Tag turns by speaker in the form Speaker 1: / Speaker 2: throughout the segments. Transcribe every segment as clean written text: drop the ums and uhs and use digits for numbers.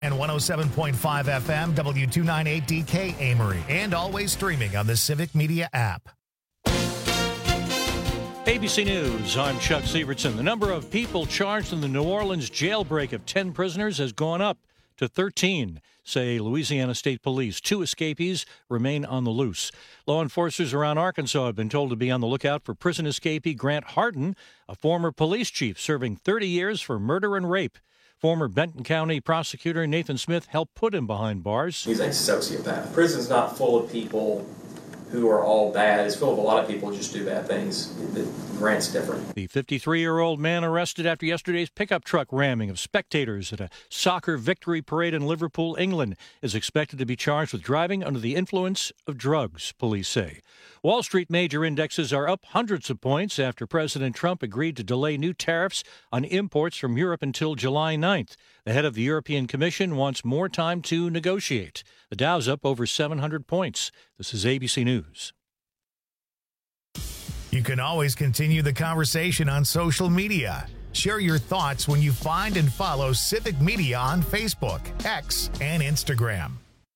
Speaker 1: And 107.5 FM, W298DK Amory, and always streaming on the Civic Media app.
Speaker 2: ABC News, I'm Chuck Sievertson. The number of people charged in the New Orleans jailbreak of 10 prisoners has gone up to 13, say Louisiana State Police. 2 escapees remain on the loose. Law enforcers around Arkansas have been told to be on the lookout for prison escapee Grant Harden, a former police chief serving 30 years for murder and rape. Former Benton County prosecutor Nathan Smith helped put him behind bars.
Speaker 3: He's a sociopath. Prison's not full of people who are all bad. It's full of a lot of people who just do bad things. Grant's different.
Speaker 2: The 53-year-old man arrested after yesterday's pickup truck ramming of spectators at a soccer victory parade in Liverpool, England, is expected to be charged with driving under the influence of drugs, police say. Wall Street major indexes are up hundreds of points after President Trump agreed to delay new tariffs on imports from Europe until July 9th. The head of the European Commission wants more time to negotiate. The Dow's up over 700 points. This is ABC News.
Speaker 1: You can always continue the conversation on social media. Share your thoughts when you find and follow Civic Media on Facebook, X, and Instagram.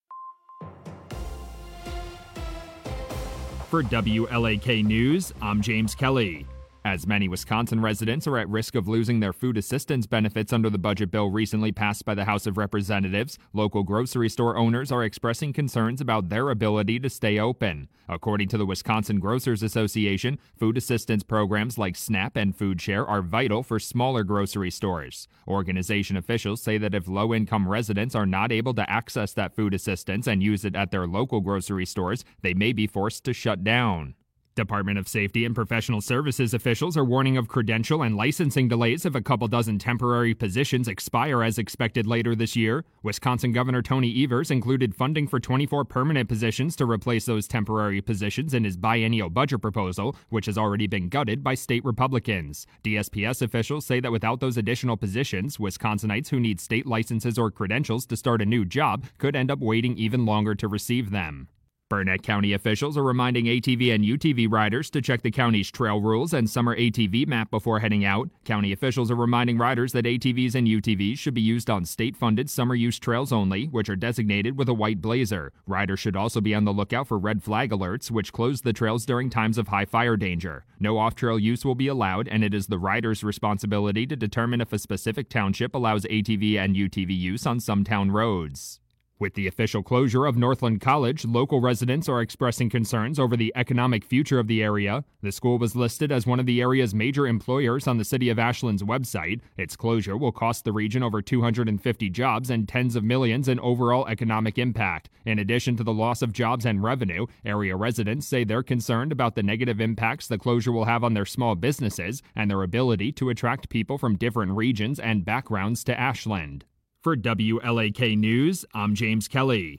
Speaker 4: For WLAK News, I'm James Kelly. As many Wisconsin residents are at risk of losing their food assistance benefits under the budget bill recently passed by the House of Representatives, local grocery store owners are expressing concerns about their ability to stay open. According to the Wisconsin Grocers Association, food assistance programs like SNAP and Food Share are vital for smaller grocery stores. Organization officials say that if low-income residents are not able to access that food assistance and use it at their local grocery stores, they may be forced to shut down. Department of Safety and Professional Services officials are warning of credential and licensing delays if a couple dozen temporary positions expire as expected later this year. Wisconsin Governor Tony Evers included funding for 24 permanent positions to replace those temporary positions in his biennial budget proposal, which has already been gutted by state Republicans. DSPS officials say that without those additional positions, Wisconsinites who need state licenses or credentials to start a new job could end up waiting even longer to receive them. Burnett County officials are reminding ATV and UTV riders to check the county's trail rules and summer ATV map before heading out. County officials are reminding riders that ATVs and UTVs should be used on state-funded summer use trails only, which are designated with a white blazer. Riders should also be on the lookout for red flag alerts, which close the trails during times of high fire danger. No off-trail use will be allowed, and it is the rider's responsibility to determine if a specific township allows ATV and UTV use on some town roads. With the official closure of Northland College, local residents are expressing concerns over the economic future of the area. The school was listed as one of the area's major employers on the City of Ashland's website. Its closure will cost the region over 250 jobs and tens of millions in overall economic impact. In addition to the loss of jobs and revenue, area residents say they're concerned about the negative impacts the closure will have on their small businesses and their ability to attract people from different regions and backgrounds to Ashland. For WLAK News, I'm James Kelly.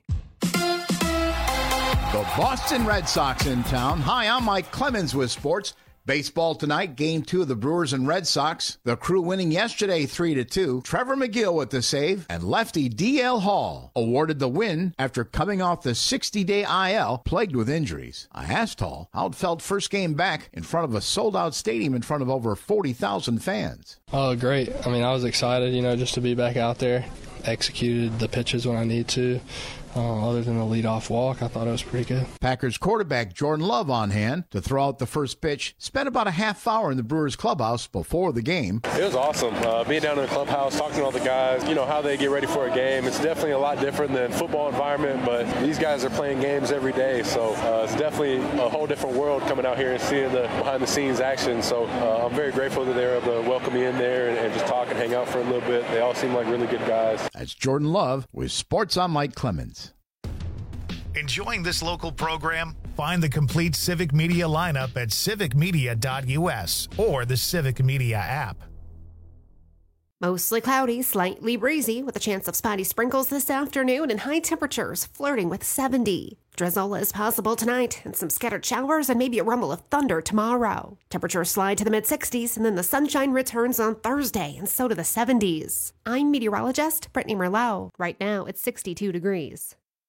Speaker 5: The Boston Red Sox in town. Hi, I'm Mike Clemens with sports. Baseball tonight, Game 2 of the Brewers and Red Sox. The Crew winning yesterday 3-2. Trevor McGill with the save. And lefty D.L. Hall awarded the win after coming off the 60-day IL plagued with injuries. I asked Hall how it felt first game back in front of a sold-out stadium in front of over 40,000 fans.
Speaker 6: Oh, great. I mean, I was excited, just to be back out there. Executed the pitches when I need to. Other than the leadoff walk, I thought it was pretty good.
Speaker 5: Packers quarterback Jordan Love on hand to throw out the first pitch. Spent about a half hour in the Brewers clubhouse before the game.
Speaker 7: It was awesome. Being down in the clubhouse, talking to all the guys, how they get ready for a game. It's definitely a lot different than football environment, but these guys are playing games every day, so it's definitely a whole different world coming out here and seeing the behind-the-scenes action. So I'm very grateful that they were able to welcome me in there and just talk and hang out for a little bit. They all seem like really good guys.
Speaker 5: That's Jordan Love with Sports. I'm Mike Clemens.
Speaker 1: Enjoying this local program? Find the complete Civic Media lineup at civicmedia.us or the Civic Media app.
Speaker 8: Mostly cloudy, slightly breezy, with a chance of spotty sprinkles this afternoon and high temperatures flirting with 70. Drizzle is possible tonight and some scattered showers and maybe a rumble of thunder tomorrow. Temperatures slide to the mid-60s and then the sunshine returns on Thursday and so to the 70s. I'm meteorologist Brittany Merlot. Right now it's 62 degrees.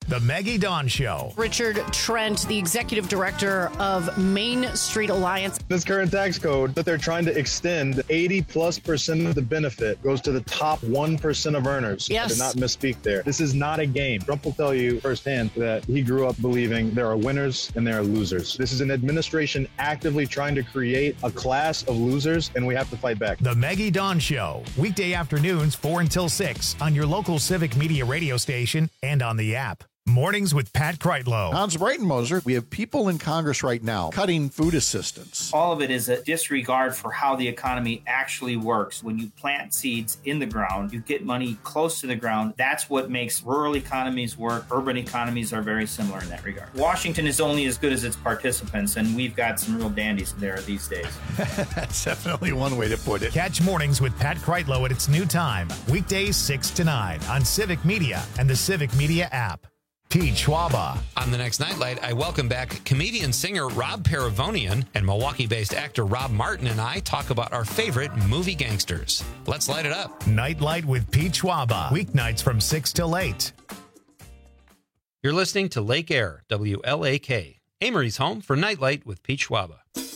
Speaker 1: The Maggie Dawn Show.
Speaker 9: Richard Trent, the executive director of Main Street Alliance.
Speaker 10: This current tax code that they're trying to extend, 80+% of the benefit goes to the top 1% of earners.
Speaker 9: Yes.
Speaker 10: I did not misspeak there. This is not a game. Trump will tell you firsthand that he grew up believing there are winners and there are losers. This is an administration actively trying to create a class of losers, and we have to fight back.
Speaker 1: The Maggie Dawn Show. Weekday afternoons 4 until 6 on your local Civic Media radio station and on the app. Mornings with Pat Kreitlow.
Speaker 11: Hans Breitenmoser, we have people in Congress right now cutting food assistance.
Speaker 12: All of it is a disregard for how the economy actually works. When you plant seeds in the ground, you get money close to the ground. That's what makes rural economies work. Urban economies are very similar in that regard. Washington is only as good as its participants, and we've got some real dandies there these days.
Speaker 11: That's definitely one way to put it.
Speaker 1: Catch Mornings with Pat Kreitlow at its new time, weekdays 6 to 9 on Civic Media and the Civic Media app. Pete Schwaba.
Speaker 13: On the next Nightlight, I welcome back comedian-singer Rob Paravonian, and Milwaukee-based actor Rob Martin and I talk about our favorite movie gangsters. Let's light it up.
Speaker 1: Nightlight with Pete Schwaba. Weeknights from 6 till 8.
Speaker 13: You're listening to Lake Air, WLAK, Amory's home for Nightlight with Pete Schwaba.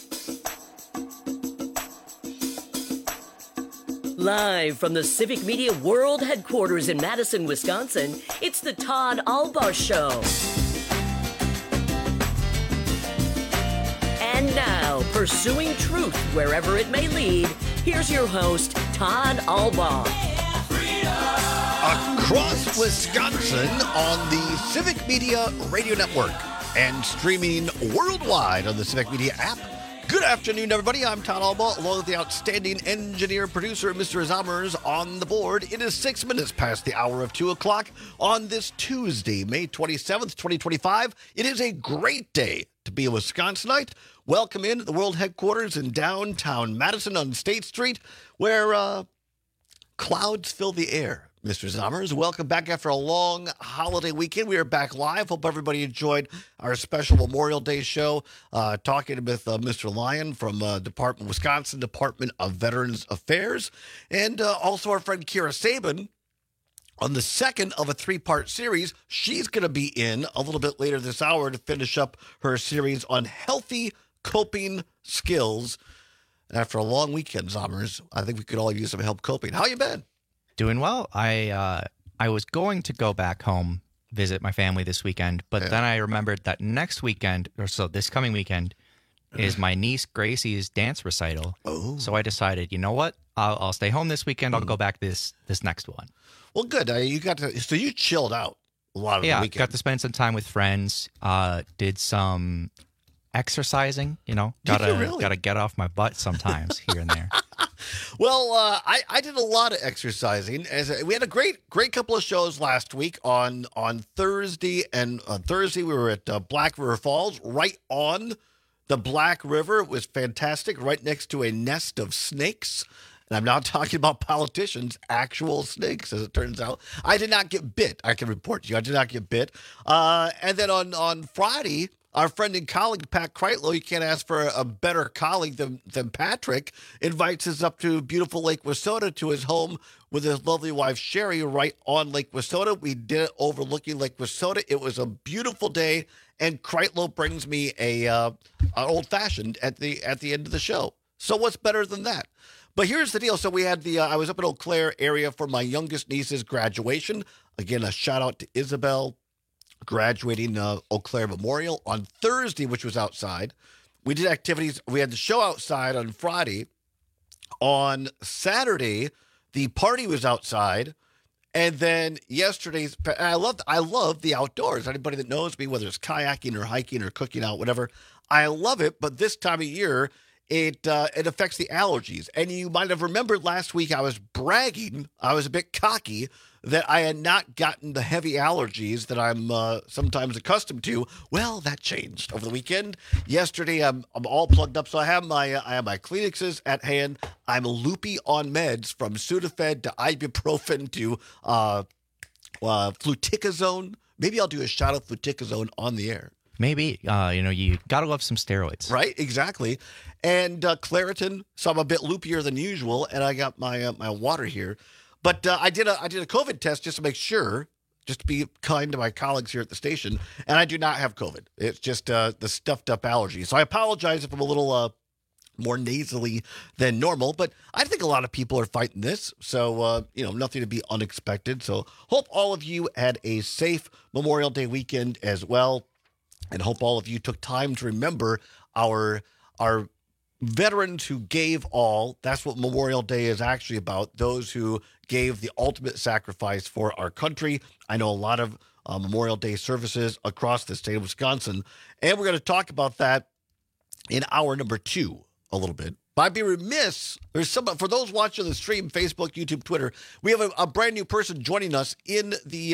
Speaker 14: Live from the Civic Media World Headquarters in Madison, Wisconsin, it's the Todd Albaugh Show. And now, pursuing truth wherever it may lead, here's your host, Todd Albaugh.
Speaker 15: Across Wisconsin on the Civic Media Radio Network and streaming worldwide on the Civic Media app. Good afternoon, everybody. I'm Todd Albaugh, along with the outstanding engineer, producer, Mr. Zommers on the board. It is 6 minutes past the hour of 2 o'clock on this Tuesday, May 27th, 2025. It is a great day to be a Wisconsinite. Welcome in to the world headquarters in downtown Madison on State Street, where clouds fill the air. Mr. Zommers, welcome back after a long holiday weekend. We are back live. Hope everybody enjoyed our special Memorial Day show, talking with Mr. Lyon from Wisconsin Department of Veterans Affairs, and also our friend Kira Sabin on the second of a three-part series. She's going to be in a little bit later this hour to finish up her series on healthy coping skills. And after a long weekend, Zommers, I think we could all use some help coping. How you been?
Speaker 16: Doing well. I was going to go back home, visit my family this weekend, but then I remembered that next weekend, or so this coming weekend, is my niece Gracie's dance recital. Oh. So I decided, you know what? I'll stay home this weekend. I'll go back this next one.
Speaker 15: Well, good. So you chilled out a lot of the weekend.
Speaker 16: Yeah, got to spend some time with friends. Did some exercising. Gotta get off my butt sometimes here and there.
Speaker 15: Well, I did a lot of exercising. We had a great couple of shows last week on Thursday, and on Thursday we were at Black River Falls, right on the Black River. It was fantastic, right next to a nest of snakes. And I'm not talking about politicians, actual snakes, as it turns out. I did not get bit. I can report to you, I did not get bit. And then on Friday, our friend and colleague, Pat Kreitlow, you can't ask for a better colleague than Patrick, invites us up to beautiful Lake Wissota to his home with his lovely wife, Sherry, right on Lake Wissota. We did it overlooking Lake Wissota. It was a beautiful day, and Kreitlow brings me an old-fashioned at the end of the show. So what's better than that? But here's the deal. So we had I was up in Eau Claire area for my youngest niece's graduation. Again, a shout-out to Isabel, graduating Eau Claire Memorial on Thursday, which was outside. We did activities. We had the show outside on Friday. On Saturday, the party was outside. And then yesterday's, I love the outdoors. Anybody that knows me, whether it's kayaking or hiking or cooking out, whatever, I love it. But this time of year, it affects the allergies. And you might have remembered last week I was bragging, I was a bit cocky, that I had not gotten the heavy allergies that I'm sometimes accustomed to. Well, that changed over the weekend. Yesterday, I'm all plugged up, so I have my Kleenexes at hand. I'm loopy on meds, from Sudafed to ibuprofen to fluticasone. Maybe I'll do a shot of fluticasone on the air.
Speaker 16: Maybe. You gotta love some steroids.
Speaker 15: Right, exactly. And Claritin, so I'm a bit loopier than usual, and I got my water here. But I did a COVID test just to make sure, just to be kind to my colleagues here at the station. And I do not have COVID. It's just the stuffed up allergy. So I apologize if I'm a little more nasally than normal, but I think a lot of people are fighting this. So, nothing to be unexpected. So hope all of you had a safe Memorial Day weekend as well. And hope all of you took time to remember our veterans who gave all. That's what Memorial Day is actually about. Those who gave the ultimate sacrifice for our country. I know a lot of Memorial Day services across the state of Wisconsin. And we're going to talk about that in hour number 2 a little bit. But I'd be remiss. For those watching the stream, Facebook, YouTube, Twitter, we have a brand new person joining us in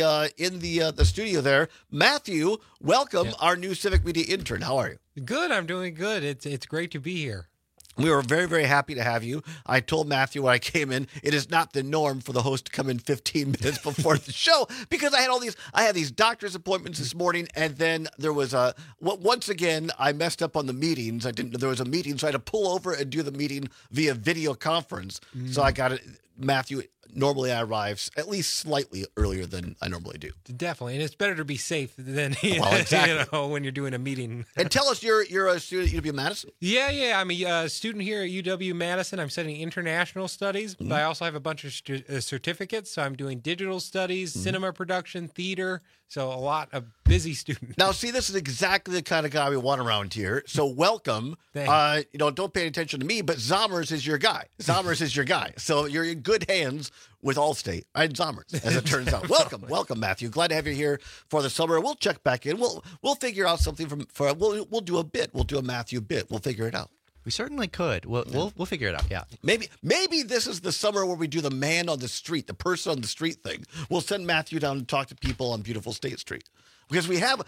Speaker 15: the studio there. Matthew, welcome, our new Civic Media intern. How are you?
Speaker 17: Good. I'm doing good. It's great to be here.
Speaker 15: We were very, very happy to have you. I told Matthew when I came in, it is not the norm for the host to come in 15 minutes before the show because I had these doctor's appointments this morning, and then there was once again, I messed up on the meetings. There was a meeting, so I had to pull over and do the meeting via video conference. So I got it. Matthew, normally I arrive at least slightly earlier than I normally do.
Speaker 17: Definitely, and it's better to be safe than
Speaker 15: exactly.
Speaker 17: When you're doing a meeting.
Speaker 15: And tell us, you're a student at UW-Madison?
Speaker 17: Yeah, I'm a student here at UW-Madison. I'm studying international studies, but I also have a bunch of certificates. So I'm doing digital studies, cinema production, theater. So a lot of busy students.
Speaker 15: Now, see, this is exactly the kind of guy we want around here. So welcome. Don't pay attention to me, but Zommers is your guy. So you're in good hands with Allstate and Zommers, as it turns out. Welcome, Matthew. Glad to have you here for the summer. We'll check back in. We'll figure out something we'll do a bit. We'll do a Matthew bit. We'll figure it out.
Speaker 16: We certainly could. We'll figure it out. Yeah.
Speaker 15: Maybe this is the summer where we do the man on the street, the person on the street thing. We'll send Matthew down to talk to people on beautiful State Street. Because we have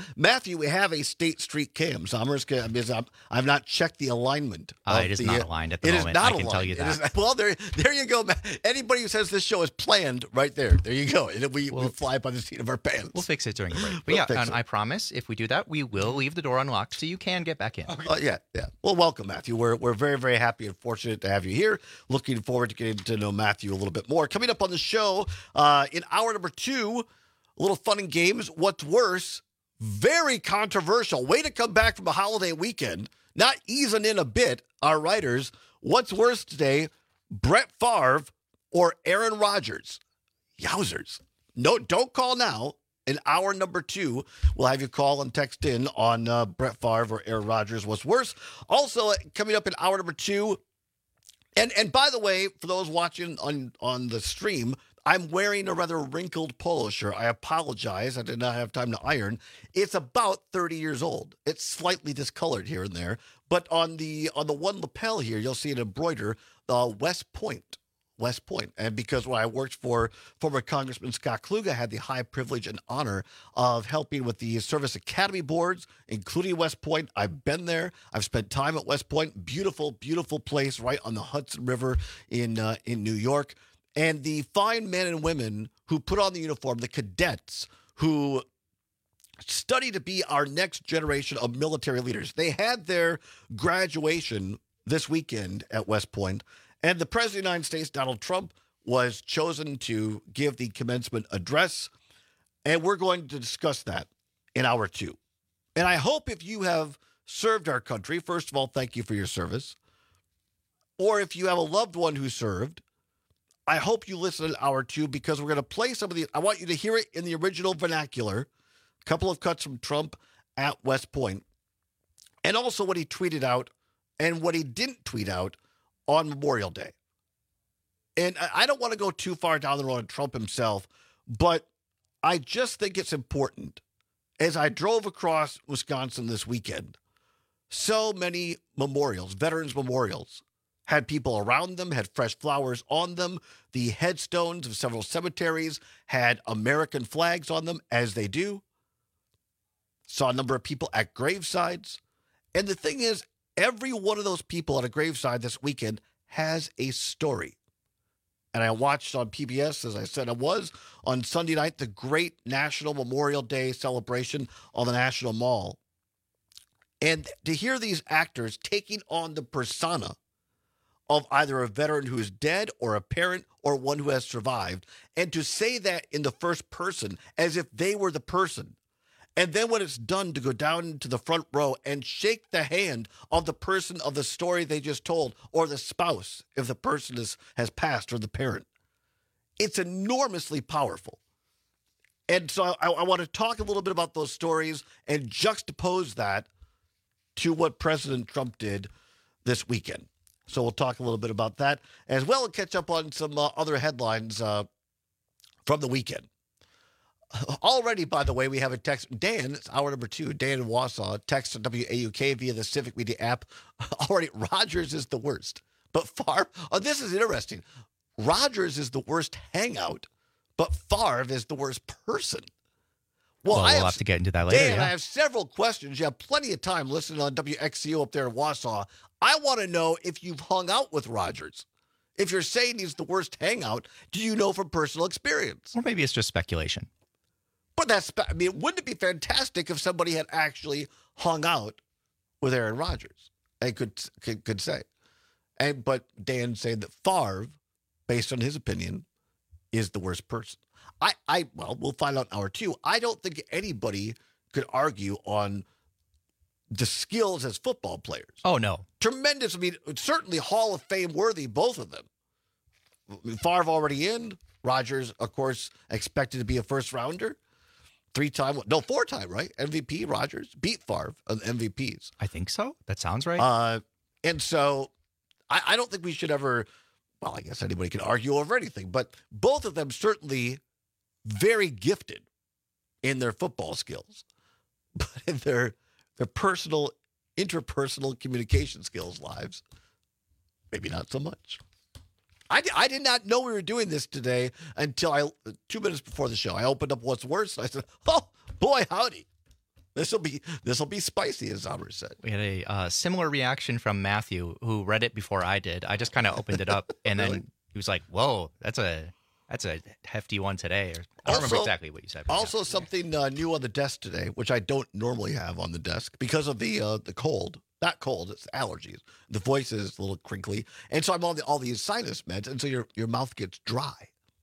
Speaker 15: a State Street cam. Zommers, I've not checked the alignment.
Speaker 16: It is not aligned at the moment. I can tell you that.
Speaker 15: Well, there you go. Anybody who says this show is planned, right there. There you go. We fly by the seat of our pants.
Speaker 16: We'll fix it during the break. But I promise if we do that, we will leave the door unlocked so you can get back in.
Speaker 15: Yeah. Well, welcome, Matthew. We're very, very happy and fortunate to have you here. Looking forward to getting to know Matthew a little bit more. Coming up on the show in hour number 2, a little fun and games. What's worse? Very controversial. Way to come back from a holiday weekend. Not easing in a bit, our writers. What's worse today, Brett Favre or Aaron Rodgers? Yowzers. No, don't call now. In hour number 2, we'll have you call and text in on Brett Favre or Aaron Rodgers. What's worse? Also, coming up in hour number 2, and by the way, for those watching on the stream, I'm wearing a rather wrinkled polo shirt. I apologize. I did not have time to iron. It's about 30 years old. It's slightly discolored here and there. But on the one lapel here, you'll see it embroidered West Point. And because when I worked for former Congressman Scott Kluge, I had the high privilege and honor of helping with the Service Academy boards, including West Point. I've been there. I've spent time at West Point. Beautiful, beautiful place right on the Hudson River in New York. And the fine men and women who put on the uniform, the cadets who study to be our next generation of military leaders. They had their graduation this weekend at West Point, and the President of the United States, Donald Trump, was chosen to give the commencement address, and we're going to discuss that in hour 2. And I hope if you have served our country, first of all, thank you for your service, or if you have a loved one who served, I hope you listen to hour 2 because we're going to play some of the. I want you to hear it in the original vernacular. A couple of cuts from Trump at West Point, and also what he tweeted out and what he didn't tweet out on Memorial Day. And I don't want to go too far down the road on Trump himself, but I just think it's important. As I drove across Wisconsin this weekend, so many memorials, veterans memorials, had people around them, had fresh flowers on them. The headstones of several cemeteries had American flags on them, as they do. Saw a number of people at gravesides. And the thing is, every one of those people at a graveside this weekend has a story. And I watched on PBS, as I said I was, on Sunday night, the great National Memorial Day celebration on the National Mall. And to hear these actors taking on the persona of either a veteran who is dead or a parent or one who has survived, and to say that in the first person as if they were the person. And then when it's done, to go down to the front row and shake the hand of the person of the story they just told, or the spouse if the person has passed, or the parent. It's enormously powerful. And so I want to talk a little bit about those stories and juxtapose that to what President Trump did this weekend. So we'll talk a little bit about that, as well as catch up on some other headlines from the weekend. Already, by the way, we have a text. Dan, it's hour number 2. Dan in Wausau, text WAUK via the Civic Media app. Already, Rodgers is the worst. But Favre, this is interesting. Rodgers is the worst hangout, but Favre is the worst person.
Speaker 16: Well, we'll have to get into that later.
Speaker 15: Dan, I have several questions. You have plenty of time listening on WXCO up there in Wausau. I want to know if you've hung out with Rodgers. If you're saying he's the worst hangout, do you know from personal experience?
Speaker 16: Or maybe it's just speculation.
Speaker 15: But wouldn't it be fantastic if somebody had actually hung out with Aaron Rodgers? I could say. But Dan saying that Favre, based on his opinion, is the worst person. Well, we'll find out in hour 2. I don't think anybody could argue on the skills as football players.
Speaker 16: Oh, no.
Speaker 15: Tremendous. I mean, certainly Hall of Fame worthy, both of them. Favre already in. Rodgers, of course, expected to be a first rounder. 4-time, right? MVP, Rodgers beat Favre on MVPs.
Speaker 16: I think so. That sounds right.
Speaker 15: And so I don't think we should ever, well, I guess anybody can argue over anything, but both of them certainly very gifted in their football skills, but in their personal, interpersonal communication skills lives, maybe not so much. I did not know we were doing this today until 2 minutes before the show. I opened up What's Worse, and I said, oh, boy, howdy. This will be spicy, as Amr said.
Speaker 16: We had a similar reaction from Matthew, who read it before I did. I just kind of opened it up, and then he was like, whoa, that's a hefty one today. I don't remember exactly what you said.
Speaker 15: Also, something new on the desk today, which I don't normally have on the desk because of the cold. Not cold, it's allergies. The voice is a little crinkly. And so I'm on all these sinus meds, and so your mouth gets dry.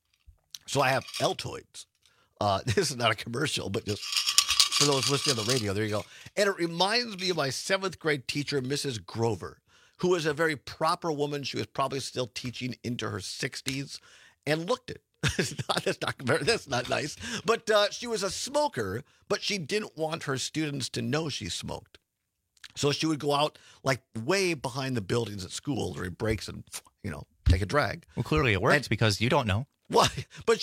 Speaker 15: So I have Altoids. This is not a commercial, but just for those listening on the radio, there you go. And it reminds me of my 7th grade teacher, Mrs. Grover, who was a very proper woman. She was probably still teaching into her 60s, and looked it. That's not nice. But she was a smoker, but she didn't want her students to know she smoked. So she would go out like way behind the buildings at school during breaks and, take a drag.
Speaker 16: Well, clearly it works because you don't know.
Speaker 15: Why? But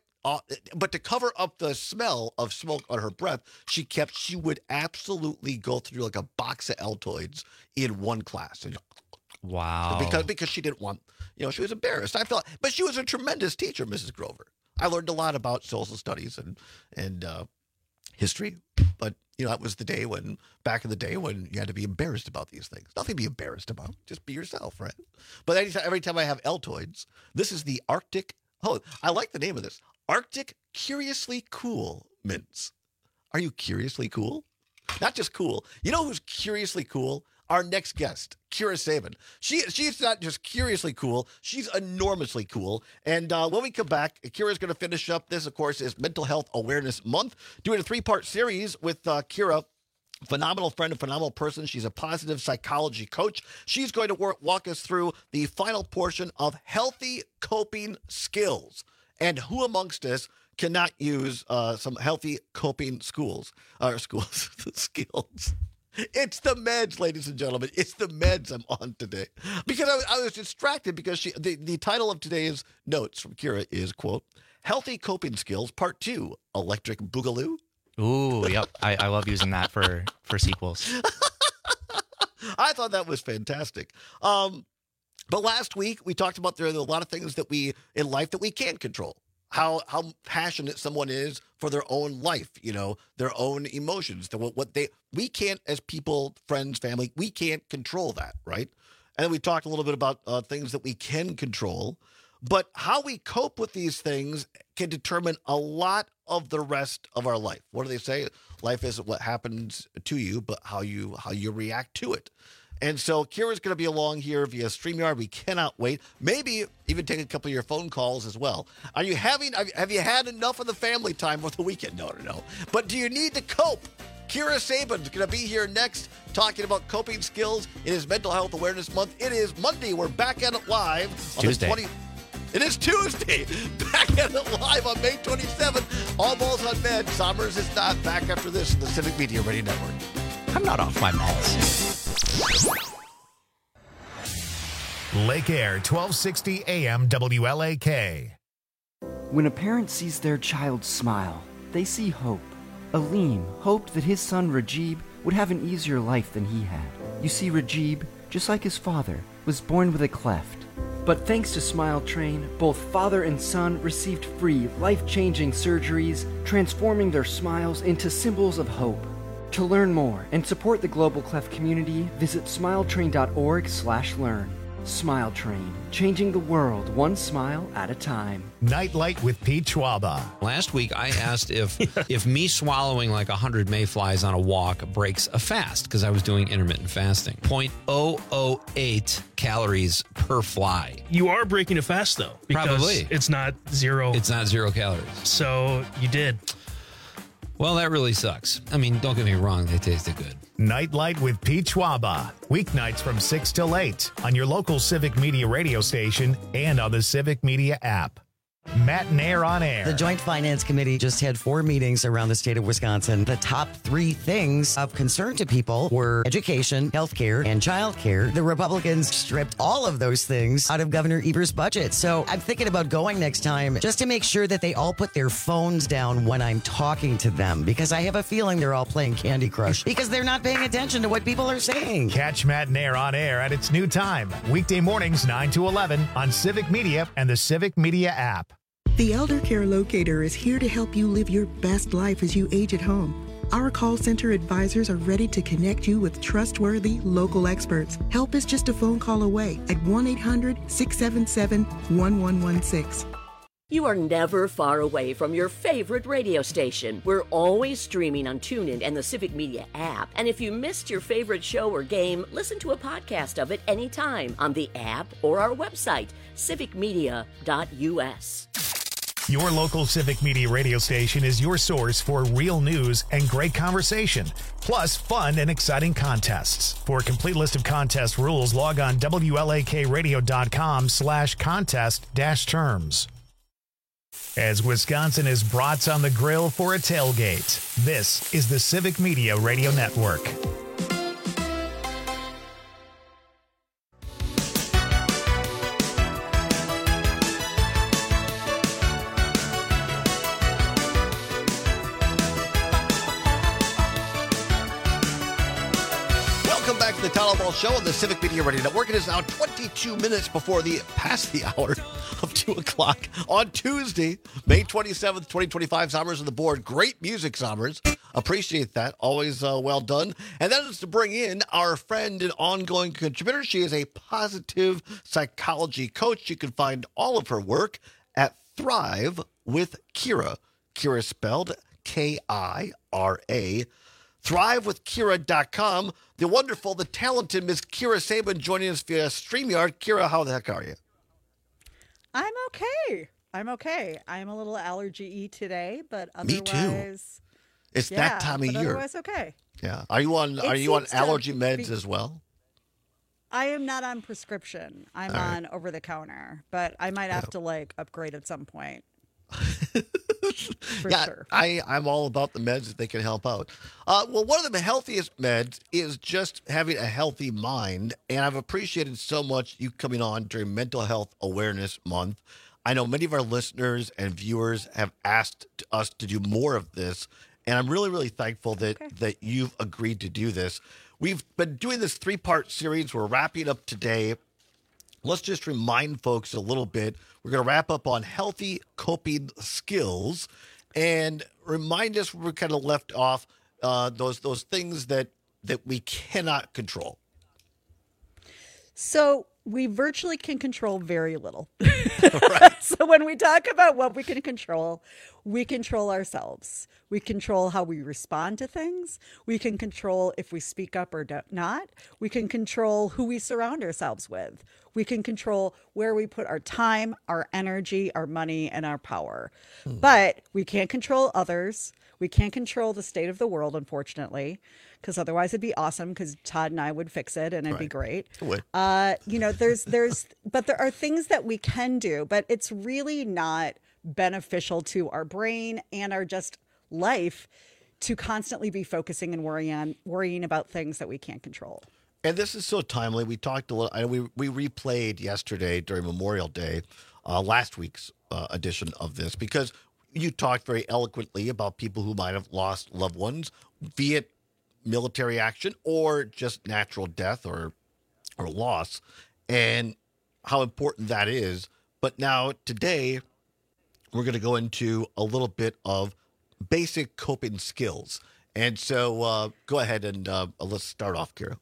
Speaker 15: to cover up the smell of smoke on her breath, she would absolutely go through like a box of Altoids in one class.
Speaker 16: Wow.
Speaker 15: Because she didn't want, she was embarrassed. But she was a tremendous teacher, Mrs. Grover. I learned a lot about social studies and history, but that was back in the day when you had to be embarrassed about these things. Nothing to be embarrassed about. Just be yourself, right? But every time I have Altoids, this is the Arctic. Oh, I like the name of this. Arctic Curiously Cool Mints. Are you curiously cool? Not just cool. You know who's curiously cool? Our next guest, Kira Saban. She's not just curiously cool, she's enormously cool. And when we come back, Kira's going to finish up. This, of course, is Mental Health Awareness Month, doing a 3-part series with Kira. Phenomenal friend, a phenomenal person. She's a positive psychology coach. She's going to walk us through the final portion of healthy coping skills. And who amongst us cannot use some healthy coping skills? It's the meds, ladies and gentlemen. It's the meds I'm on today. Because I was distracted because the title of today's notes from Kira is, quote, Healthy Coping Skills, Part 2, Electric Boogaloo.
Speaker 16: Ooh, yep. I love using that for sequels.
Speaker 15: I thought that was fantastic. But last week, we talked about there are a lot of things that in life that we can't control. How passionate someone is for their own life, their own emotions, we can't, as people, friends, family, we can't control that, right? And then we talked a little bit about things that we can control, but how we cope with these things can determine a lot of the rest of our life. What do they say? Life isn't what happens to you, but how you react to it. And so Kira's going to be along here via StreamYard. We cannot wait. Maybe even take a couple of your phone calls as well. Have you had enough of the family time for the weekend? No. But do you need to cope? Kira Saban's going to be here next talking about coping skills. It is Mental Health Awareness Month. It is Monday. We're back at it live on
Speaker 16: Tuesday.
Speaker 15: the 20th. It is Tuesday. Back at it live on May 27th. All balls on med. Somers is not. Back after this in the Civic Media Radio Network.
Speaker 16: I'm not off my meds.
Speaker 1: Lake Air, 1260 AM WLAK.
Speaker 18: When a parent sees their child smile, they see hope. Aleem hoped that his son Rajib would have an easier life than he had. You see, Rajib, just like his father, was born with a cleft. But thanks to Smile Train, both father and son received free, life-changing surgeries, transforming their smiles into symbols of hope. To learn more and support the Global Cleft community, visit smiletrain.org/learn. Smile Train, changing the world one smile at a time.
Speaker 1: Nightlight with Pete Schwaba.
Speaker 13: Last week, I asked if me swallowing like 100 mayflies on a walk breaks a fast, because I was doing intermittent fasting. 0.008 calories per fly.
Speaker 19: You are breaking a fast, though. Because
Speaker 13: Probably.
Speaker 19: it's not zero.
Speaker 13: It's not 0 calories.
Speaker 19: So you did.
Speaker 13: Well, that really sucks. I mean, don't get me wrong, they tasted good.
Speaker 1: Nightlight with Pete Schwaba. Weeknights from 6 till 8 on your local Civic Media radio station and on the Civic Media app. Matt Nair on air.
Speaker 20: The Joint Finance Committee just had 4 meetings around the state of Wisconsin. The top 3 things of concern to people were education, healthcare, and childcare. The Republicans stripped all of those things out of Governor Evers' budget. So I'm thinking about going next time just to make sure that they all put their phones down when I'm talking to them, because I have a feeling they're all playing Candy Crush because they're not paying attention to what people are saying.
Speaker 1: Catch Matt Nair on air at its new time. Weekday mornings 9 to 11 on Civic Media and the Civic Media app.
Speaker 21: The Elder Care Locator is here to help you live your best life as you age at home. Our call center advisors are ready to connect you with trustworthy local experts. Help is just a phone call away at 1-800-677-1116.
Speaker 14: You are never far away from your favorite radio station. We're always streaming on TuneIn and the Civic Media app. And if you missed your favorite show or game, listen to a podcast of it anytime on the app or our website, civicmedia.us.
Speaker 1: Your local Civic Media radio station is your source for real news and great conversation, plus fun and exciting contests. For a complete list of contest rules, log on WLAKradio.com/contest-terms. As Wisconsin is brats on the grill for a tailgate, this is the Civic Media Radio Network.
Speaker 15: Welcome back to the Tyler Ball Show on the Civic Media Radio Network. It is now 22 minutes past the hour of 2 o'clock on Tuesday, May 27th, 2025. Somers on the board. Great music, Somers. Appreciate that. Always well done. And that is to bring in our friend and ongoing contributor. She is a positive psychology coach. You can find all of her work at Thrive with Kira. Kira spelled Kira. ThriveWithKira.com. The wonderful, the talented Miss Kira Saban joining us via StreamYard. Kira, how the heck are you?
Speaker 22: I'm okay. I'm a little allergy-y today, but otherwise...
Speaker 15: Me too. It's that time of year.
Speaker 22: Otherwise, okay.
Speaker 15: Yeah. Are you on allergy meds as well?
Speaker 22: I am not on prescription. I'm on over-the-counter, but I might have to upgrade at some point. For sure.
Speaker 15: I'm all about the meds if they can help out. Well, one of the healthiest meds is just having a healthy mind, and I've appreciated so much you coming on during Mental Health Awareness Month. I know many of our listeners and viewers have asked us to do more of this, and I'm really, really thankful that you've agreed to do this. We've been doing this 3-part series. We're wrapping up today. Let's just remind folks a little bit. We're going to wrap up on healthy coping skills and remind us where we kind of left off, those things that we cannot control.
Speaker 22: So we virtually can control very little.
Speaker 15: Right.
Speaker 22: So when we talk about what we control ourselves. We control how we respond to things. We can control if we speak up or not. We can control who we surround ourselves with. We can control where we put our time, our energy, our money, and our power. But we can't control others. We can't control the state of the world, unfortunately, because otherwise it'd be awesome because Todd and I would fix it and it'd be great.
Speaker 15: It would.
Speaker 22: But there are things that we can do, but it's really not beneficial to our brain and our just life to constantly be focusing and worrying about things that we can't control.
Speaker 15: And this is so timely. We talked a little. We replayed yesterday during Memorial Day, last week's edition of this, because you talked very eloquently about people who might have lost loved ones, be it military action or just natural death or loss, and how important that is. But now today, we're going to go into a little bit of basic coping skills. And so go ahead and let's start off, Kira.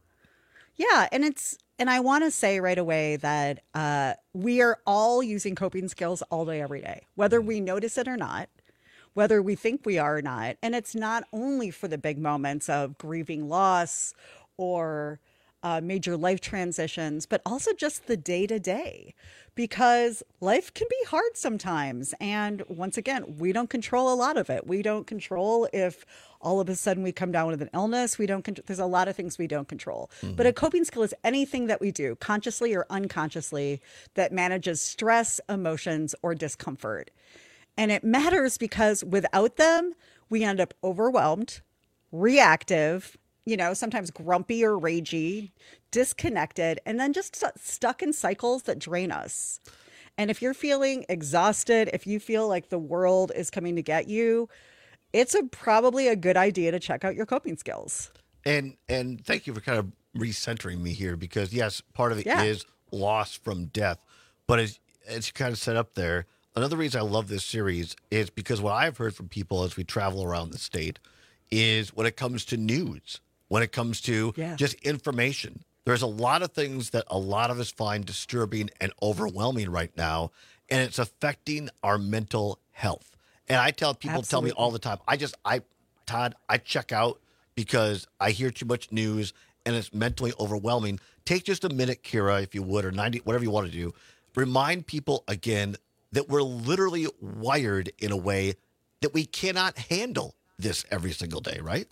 Speaker 22: Yeah, and I want to say right away that we are all using coping skills all day, every day, whether we notice it or not, whether we think we are or not. And it's not only for the big moments of grieving loss or major life transitions, but also just the day-to-day, because life can be hard sometimes. And once again, we don't control a lot of it. We don't control if all of a sudden we come down with an illness. There's a lot of things we don't control. But a coping skill is anything that we do consciously or unconsciously that manages stress, emotions, or discomfort. And it matters because without them, we end up overwhelmed, reactive, sometimes grumpy or ragey, disconnected, and then just stuck in cycles that drain us. And if you're feeling exhausted, if you feel like the world is coming to get you, it's probably a good idea to check out your coping skills.
Speaker 15: And thank you for kind of recentering me here, because yes, part of it is loss from death. But as you kind of set up there, another reason I love this series is because what I've heard from people as we travel around the state is when it comes to news, when it comes to just information, there's a lot of things that a lot of us find disturbing and overwhelming right now, and it's affecting our mental health. And I tell people, tell me all the time, Todd, I check out because I hear too much news and it's mentally overwhelming. Take just a minute, Kira, if you would, or 90, whatever you want to do. Remind people again that we're literally wired in a way that we cannot handle this every single day, right?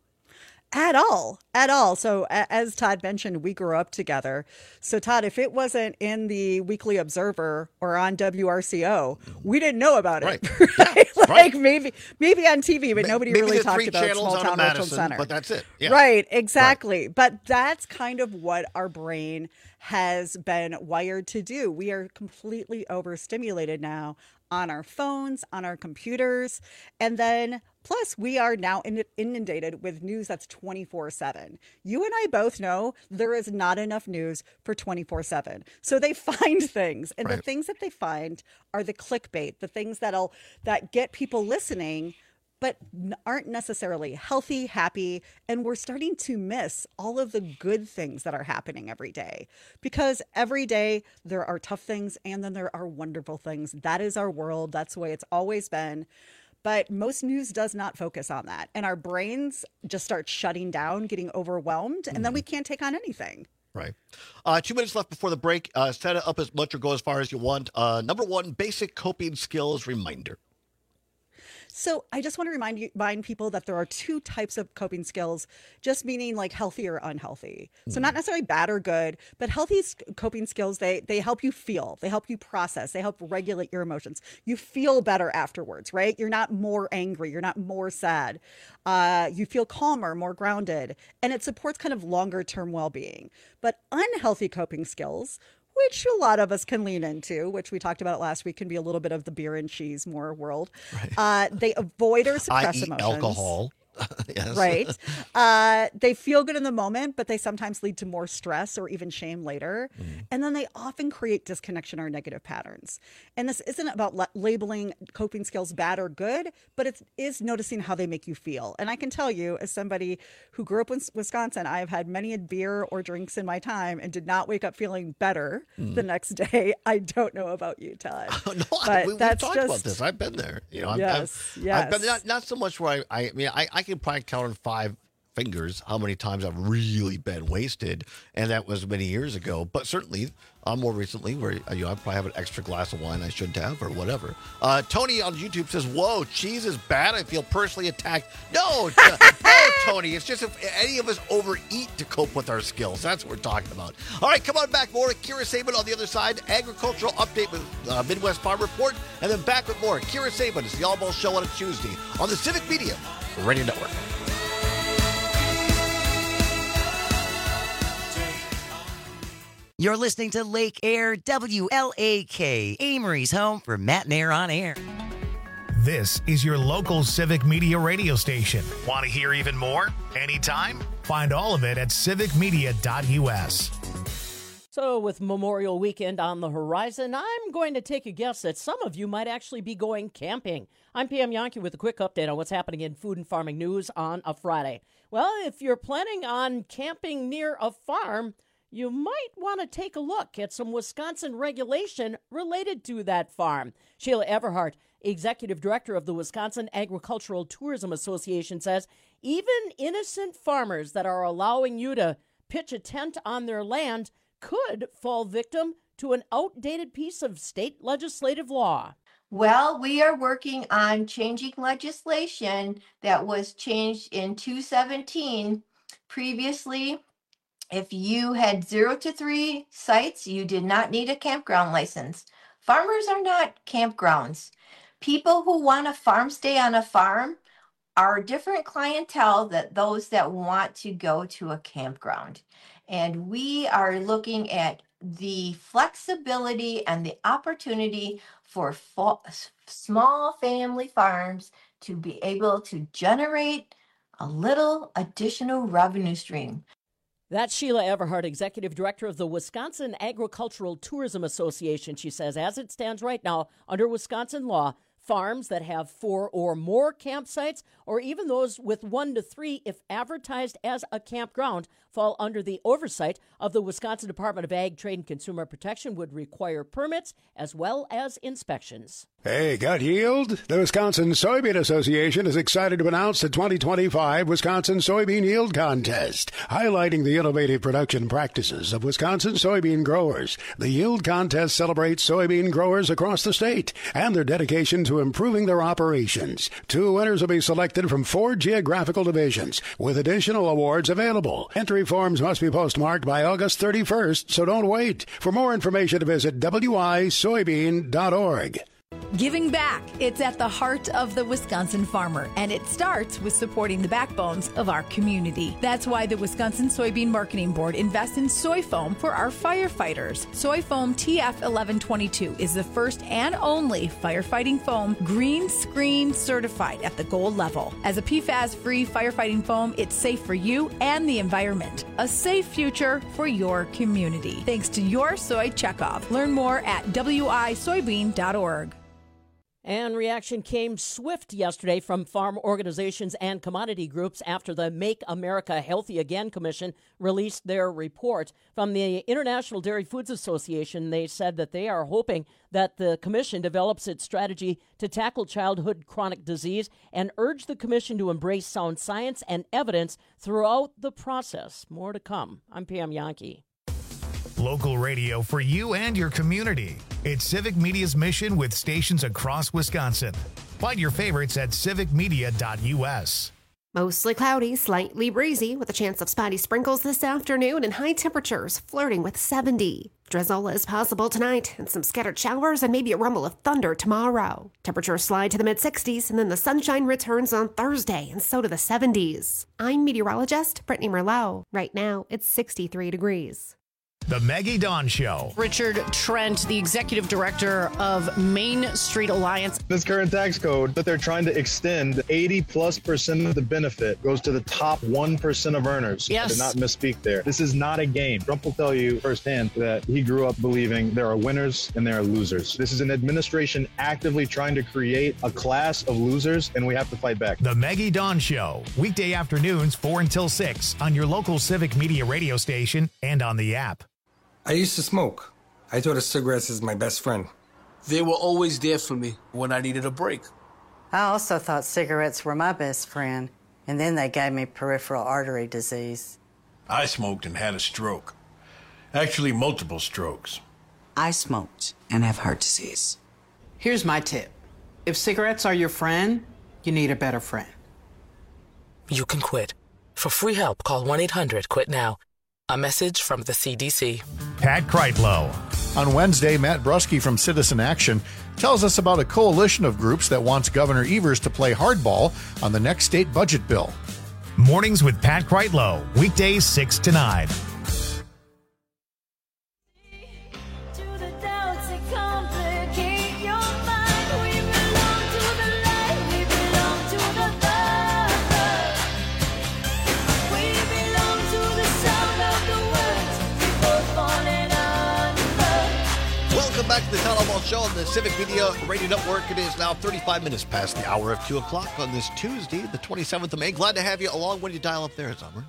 Speaker 22: At all. So as Todd mentioned, we grew up together. So Todd, if it wasn't in the Weekly Observer or on WRCO, we didn't know about it. Right? Maybe on TV, but nobody really talked about Small Town Richland Center.
Speaker 15: But that's it. Yeah.
Speaker 22: Right, exactly. Right. But that's kind of what our brain has been wired to do. We are completely overstimulated now on our phones, on our computers, and then plus we are now inundated with news that's 24/7. You and I both know there is not enough news for 24/7. So they find things, and the things that they find are the clickbait, the things that get people listening, but aren't necessarily healthy, happy, and we're starting to miss all of the good things that are happening every day. Because every day there are tough things and then there are wonderful things. That is our world. That's the way it's always been. But most news does not focus on that. And our brains just start shutting down, getting overwhelmed, and then we can't take on anything.
Speaker 15: Right. 2 minutes left before the break. Set it up as much or go as far as you want. Number one, basic coping skills reminder.
Speaker 22: So I just want to remind people that there are two types of coping skills, just meaning like healthy or unhealthy. So not necessarily bad or good, but healthy coping skills, they help you feel, they help you process, they help regulate your emotions. You feel better afterwards, right? You're not more angry, you're not more sad. You feel calmer, more grounded, and it supports kind of longer term well-being. But unhealthy coping skills, which a lot of us can lean into, which we talked about last week, can be a little bit of the beer and cheese more world. Right. They avoid or suppress emotions.
Speaker 15: Alcohol. Yes.
Speaker 22: Right? They feel good in the moment, but they sometimes lead to more stress or even shame later. And then they often create disconnection or negative patterns. And this isn't about labeling coping skills bad or good, but it is noticing how they make you feel. And I can tell you, as somebody who grew up in Wisconsin, I have had many a beer or drinks in my time and did not wake up feeling better the next day. I don't know about you, Todd.
Speaker 15: No, we've talked about this. I've been there.
Speaker 22: Yes.
Speaker 15: I've been not so much where I can probably count on 5 fingers how many times I've really been wasted, and that was many years ago. But certainly, more recently, where I probably have an extra glass of wine I shouldn't have, or whatever. Tony on YouTube says, "Whoa, cheese is bad. I feel personally attacked." No, Tony. It's just if any of us overeat to cope with our skills. That's what we're talking about. All right, come on back. More to Kira Sabin on the other side. Agricultural update with Midwest Farm Report, and then back with more. Kira Sabin. It's the All Ball Show on a Tuesday on the Civic Media Radio Network.
Speaker 20: You're listening to Lake Air WLAK, Amory's home for Matt and Air on Air.
Speaker 1: This is your local Civic Media radio station. Want to hear even more? Anytime? Find all of it at civicmedia.us.
Speaker 2: So with Memorial Weekend on the horizon, I'm going to take a guess that some of you might actually be going camping. I'm Pam Yankee with a quick update on what's happening in food and farming news on a Friday. Well, if you're planning on camping near a farm, you might want to take a look at some Wisconsin regulation related to that farm. Sheila Everhart, Executive Director of the Wisconsin Agricultural Tourism Association, says even innocent farmers that are allowing you to pitch a tent on their land could fall victim to an outdated piece of state legislative law.
Speaker 3: Well, we are working on changing legislation that was changed in 2017. Previously, if you had 0 to 3 sites, you did not need a campground license. Farmers are not campgrounds. People who want a farm stay on a farm are a different clientele than those that want to go to a campground. And we are looking at the flexibility and the opportunity for small family farms to be able to generate a little additional revenue stream.
Speaker 2: That's Sheila Everhart, Executive Director of the Wisconsin Agricultural Tourism Association. She says, as it stands right now, under Wisconsin law, farms that have 4 or more campsites, or even those with 1 to 3, if advertised as a campground, fall under the oversight of the Wisconsin Department of Ag, Trade, and Consumer Protection, would require permits as well as inspections.
Speaker 23: Hey, got yield? The Wisconsin Soybean Association is excited to announce the 2025 Wisconsin Soybean Yield Contest, highlighting the innovative production practices of Wisconsin soybean growers. The Yield Contest celebrates soybean growers across the state and their dedication to improving their operations. 2 winners will be selected from 4 geographical divisions, with additional awards available. Entry forms must be postmarked by August 31st, so don't wait. For more information, visit wisoybean.org.
Speaker 24: Giving back. It's at the heart of the Wisconsin farmer, and it starts with supporting the backbones of our community. That's why the Wisconsin Soybean Marketing Board invests in soy foam for our firefighters. Soy foam TF1122 is the first and only firefighting foam green screen certified at the gold level. As a PFAS-free firefighting foam, it's safe for you and the environment. A safe future for your community. Thanks to your Soy Checkoff. Learn more at wisoybean.org.
Speaker 2: And reaction came swift yesterday from farm organizations and commodity groups after the Make America Healthy Again Commission released their report. From the International Dairy Foods Association, they said that they are hoping that the commission develops its strategy to tackle childhood chronic disease and urge the commission to embrace sound science and evidence throughout the process. More to come. I'm Pam Yankee.
Speaker 1: Local radio for you and your community. It's Civic Media's mission with stations across Wisconsin. Find your favorites at civicmedia.us.
Speaker 8: Mostly cloudy, slightly breezy, with a chance of spotty sprinkles this afternoon and high temperatures flirting with 70. Drizzle is possible tonight, and some scattered showers and maybe a rumble of thunder tomorrow. Temperatures slide to the mid-60s, and then the sunshine returns on Thursday, and so to the 70s. I'm meteorologist Brittany Merlot. Right now, it's 63 degrees.
Speaker 1: The Maggie Dawn Show.
Speaker 9: Richard Trent, the executive director of Main Street Alliance.
Speaker 10: This current tax code that they're trying to extend, 80+% of the benefit goes to the top 1% of earners.
Speaker 9: Yes.
Speaker 10: I did not misspeak there. This is not a game. Trump will tell you firsthand that he grew up believing there are winners and there are losers. This is an administration actively trying to create a class of losers, and we have to fight back.
Speaker 1: The Maggie Dawn Show. Weekday afternoons 4 until 6 on your local Civic Media radio station and on the app.
Speaker 4: I used to smoke. I thought of cigarettes as my best friend.
Speaker 5: They were always there for me when I needed a break.
Speaker 6: I also thought cigarettes were my best friend, and then they gave me peripheral artery disease.
Speaker 7: I smoked and had a stroke. Actually, multiple strokes.
Speaker 25: I smoked and have heart disease. Here's my tip. If cigarettes are your friend, you need a better friend.
Speaker 26: You can quit. For free help, call 1-800-QUIT-NOW. A message from the CDC.
Speaker 1: Pat Kreitlow.
Speaker 11: On Wednesday, Matt Brusky from Citizen Action tells us about a coalition of groups that wants Governor Evers to play hardball on the next state budget bill.
Speaker 1: Mornings with Pat Kreitlow. Weekdays 6 to 9.
Speaker 15: Welcome back to the Town Hall Show on the Civic Media Radio Network. It is now 35 minutes past the hour of 2 o'clock on this Tuesday, the 27th of May. Glad to have you along. When you dial up there, Summers?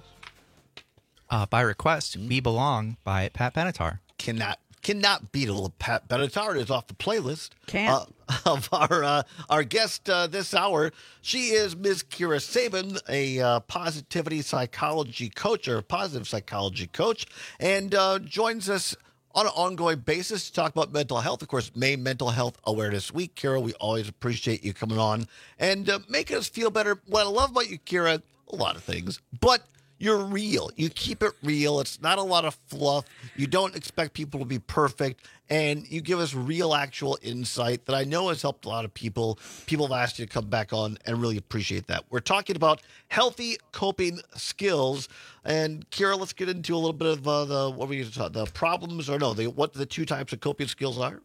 Speaker 16: By request, We Belong by Pat Benatar.
Speaker 15: Cannot beat a little Pat Benatar. It is off the playlist.
Speaker 22: Can't.
Speaker 15: Of our guest this hour. She is Ms. Kira Sabin, a positivity psychology coach, or positive psychology coach, and joins us on an ongoing basis to talk about mental health. Of course, May Mental Health Awareness Week. Kira, we always appreciate you coming on and making us feel better. What I love about you, Kira, a lot of things, but you're real. You keep it real. It's not a lot of fluff. You don't expect people to be perfect, and you give us real, actual insight that I know has helped a lot of people. People have asked you to come back on, and really appreciate that. We're talking about healthy coping skills, and Kira, let's get into a little bit of the problems, or no, what the two types of coping skills are.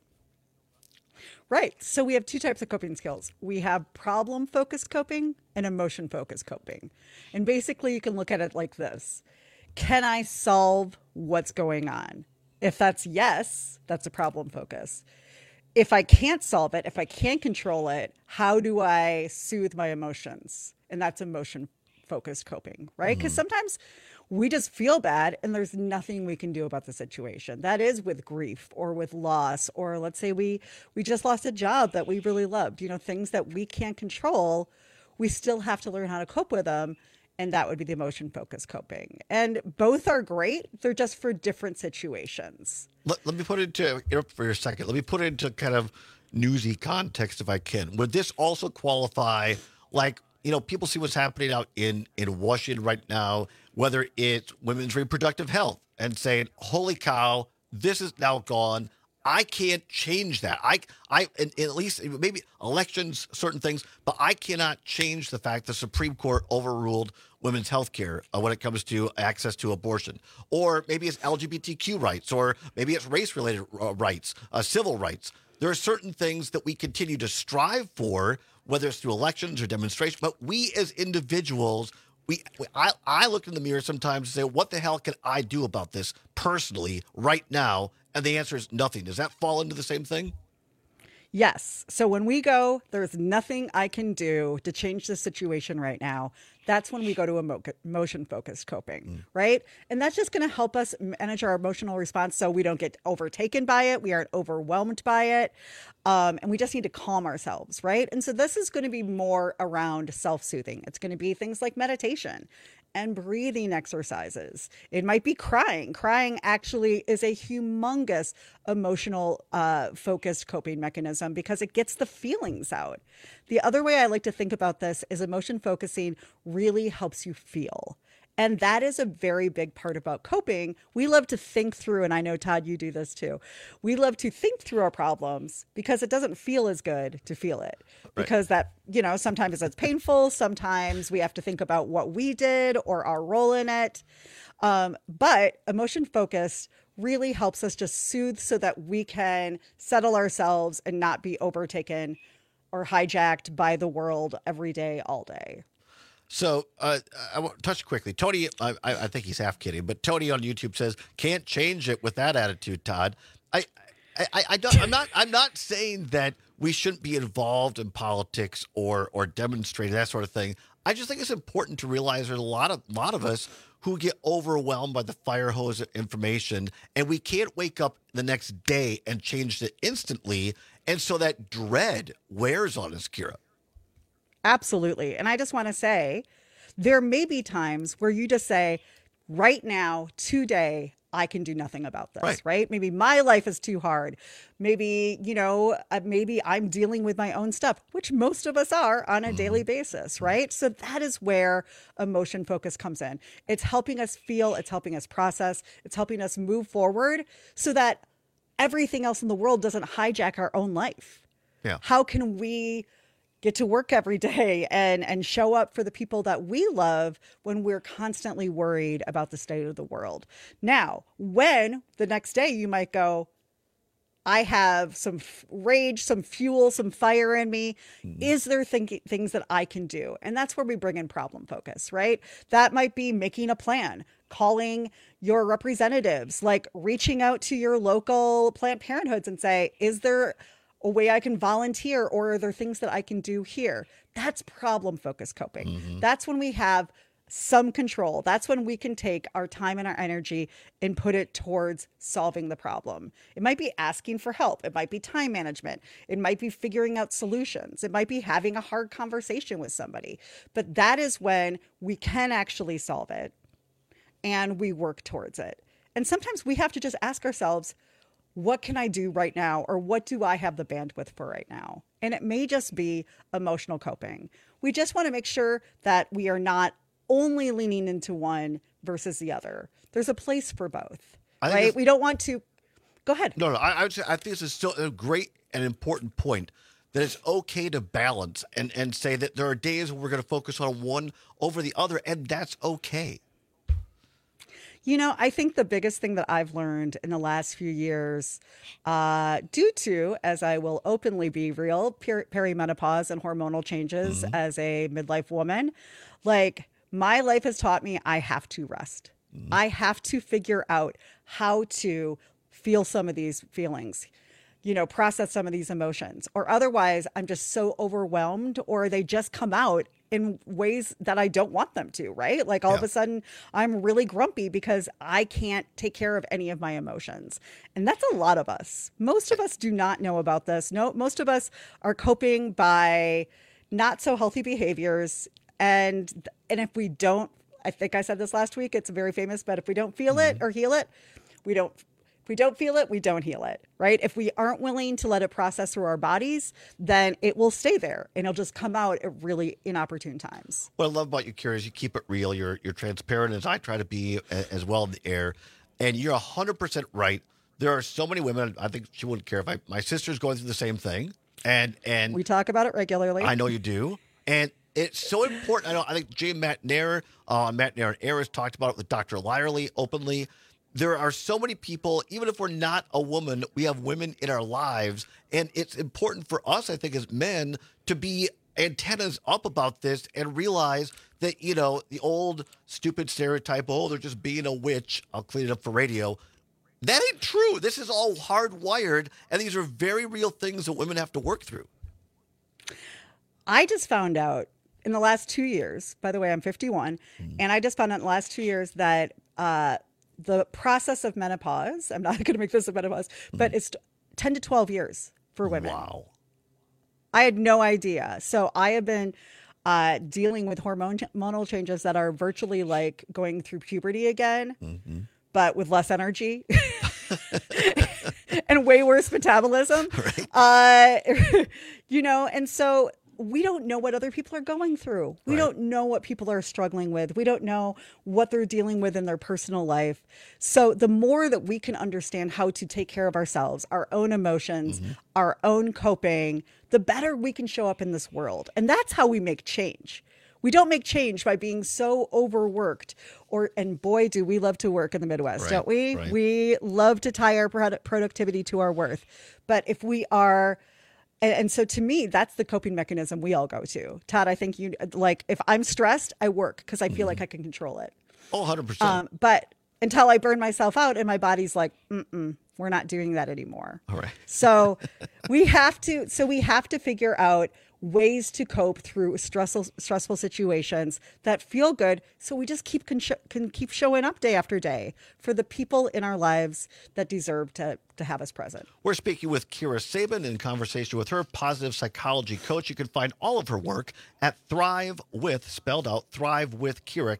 Speaker 22: Right. So we have two types of coping skills. We have problem-focused coping and emotion-focused coping. And basically, you can look at it like this. Can I solve what's going on? If that's yes, that's a problem focus. If I can't solve it, if I can't control it, how do I soothe my emotions? And that's emotion-focused coping, right? Because sometimes we just feel bad and there's nothing we can do about the situation. That is with grief or with loss, or let's say we just lost a job that we really loved. Things that we can't control, we still have to learn how to cope with them. And that would be the emotion-focused coping. And both are great. They're just for different situations.
Speaker 15: Let me put it for a second. Let me put it into kind of newsy context if I can. Would this also qualify, people see what's happening out in Washington right now, whether it's women's reproductive health, and saying, holy cow, this is now gone. I can't change that. And at least maybe elections, certain things, but I cannot change the fact the Supreme Court overruled women's health care when it comes to access to abortion. Or maybe it's LGBTQ rights, or maybe it's race-related rights, civil rights. There are certain things that we continue to strive for, whether it's through elections or demonstrations, but we as individuals, I look in the mirror sometimes and say, what the hell can I do about this personally right now? And the answer is nothing. Does that fall into the same thing?
Speaker 22: Yes. So when we go, there's nothing I can do to change the situation right now. That's when we go to emotion-focused coping, right? And that's just going to help us manage our emotional response so we don't get overtaken by it. We aren't overwhelmed by it. And we just need to calm ourselves, right? And so this is going to be more around self-soothing. It's going to be things like meditation and breathing exercises. It might be crying. Crying actually is a humongous emotional focused coping mechanism because it gets the feelings out. The other way I like to think about this is emotion focusing really helps you feel. And that is a very big part about coping. We love to think through, and I know, Todd, you do this too. We love to think through our problems because it doesn't feel as good to feel it. Right. Because that, sometimes it's painful. Sometimes we have to think about what we did or our role in it. But emotion focused really helps us just soothe so that we can settle ourselves and not be overtaken or hijacked by the world every day, all day.
Speaker 15: So I want to touch quickly. Tony, I think he's half kidding, but Tony on YouTube says, can't change it with that attitude, Todd. I'm not saying that we shouldn't be involved in politics or demonstrating that sort of thing. I just think it's important to realize there's a lot of us who get overwhelmed by the fire hose of information, and we can't wake up the next day and change it instantly. And so that dread wears on us, Kira.
Speaker 22: Absolutely. And I just want to say, there may be times where you just say, right now, today, I can do nothing about this, right? Maybe my life is too hard. Maybe, maybe I'm dealing with my own stuff, which most of us are on a daily basis, right? So that is where emotion focus comes in. It's helping us feel, it's helping us process, it's helping us move forward so that everything else in the world doesn't hijack our own life.
Speaker 15: Yeah.
Speaker 22: How can we get to work every day and show up for the people that we love when we're constantly worried about the state of the world? Now, when the next day you might go, I have some rage, some fuel, some fire in me. Is there things that I can do? And that's where we bring in problem focus, right? That might be making a plan, calling your representatives, like reaching out to your local Planned Parenthoods and say, is there a way I can volunteer, or are there things that I can do here? That's problem focused coping. That's when we have some control. That's when we can take our time and our energy and put it towards solving the problem. It might be asking for help. It might be time management. It might be figuring out solutions. It might be having a hard conversation with somebody. But that is when we can actually solve it and we work towards it. And sometimes we have to just ask ourselves, what can I do right now? Or what do I have the bandwidth for right now? And it may just be emotional coping. We just want to make sure that we are not only leaning into one versus the other. There's a place for both, right? We don't want to. Go ahead.
Speaker 15: No. I think this is still a great and important point, that it's okay to balance and say that there are days when we're going to focus on one over the other, and that's okay.
Speaker 22: I think the biggest thing that I've learned in the last few years, due to, as I will openly be real, perimenopause and hormonal changes as a midlife woman, like my life has taught me I have to rest. I have to figure out how to feel some of these feelings, process some of these emotions, or otherwise I'm just so overwhelmed, or they just come out in ways that I don't want them to, right? Like all of a sudden I'm really grumpy because I can't take care of any of my emotions. And that's a lot of us. Most of us do not know about this. No, most of us are coping by not so healthy behaviors. And if we don't, I think I said this last week, it's very famous, but if we don't feel it or heal it, we don't. If we don't feel it, we don't heal it, right? If we aren't willing to let it process through our bodies, then it will stay there and it'll just come out at really inopportune times.
Speaker 15: What I love about you, Kira, is you keep it real. You're transparent, as I try to be as well in the air. And you're 100% right. There are so many women, I think she wouldn't care if my sister's going through the same thing. And
Speaker 22: we talk about it regularly.
Speaker 15: I know you do. And it's so important. I think Jay McNair and Air has talked about it with Dr. Lyerly openly. There are so many people, even if we're not a woman, we have women in our lives. And it's important for us, I think, as men, to be antennas up about this and realize that, the old stupid stereotype, they're just being a witch. I'll clean it up for radio. That ain't true. This is all hardwired. And these are very real things that women have to work through.
Speaker 22: I just found out in the last 2 years, by the way, I'm 51, and I just found out in the last 2 years that the process of menopause, I'm not going to make this a menopause, but it's 10 to 12 years for women.
Speaker 15: Wow.
Speaker 22: I had no idea. So I have been dealing with hormonal changes that are virtually like going through puberty again, but with less energy and way worse metabolism. Right. And so we don't know what other people are going through. We don't know what people are struggling with. We don't know what they're dealing with in their personal life. So the more that we can understand how to take care of ourselves, our own emotions, our own coping, the better we can show up in this world. And that's how we make change. We don't make change by being so overworked. And boy, do we love to work in the Midwest, don't we?
Speaker 15: Right.
Speaker 22: We love to tie our productivity to our worth. But if we are, and so to me, that's the coping mechanism we all go to. Todd, I think you, like, if I'm stressed, I work because I feel like I can control it.
Speaker 15: Oh, 100%.
Speaker 22: But until I burn myself out and my body's like, we're not doing that anymore.
Speaker 15: All right.
Speaker 22: So we have to figure out ways to cope through stressful situations that feel good. So we just can keep showing up day after day for the people in our lives that deserve to have us present.
Speaker 15: We're speaking with Kira Sabin in conversation with her, positive psychology coach. You can find all of her work at Thrive With, spelled out, Thrive With Kira,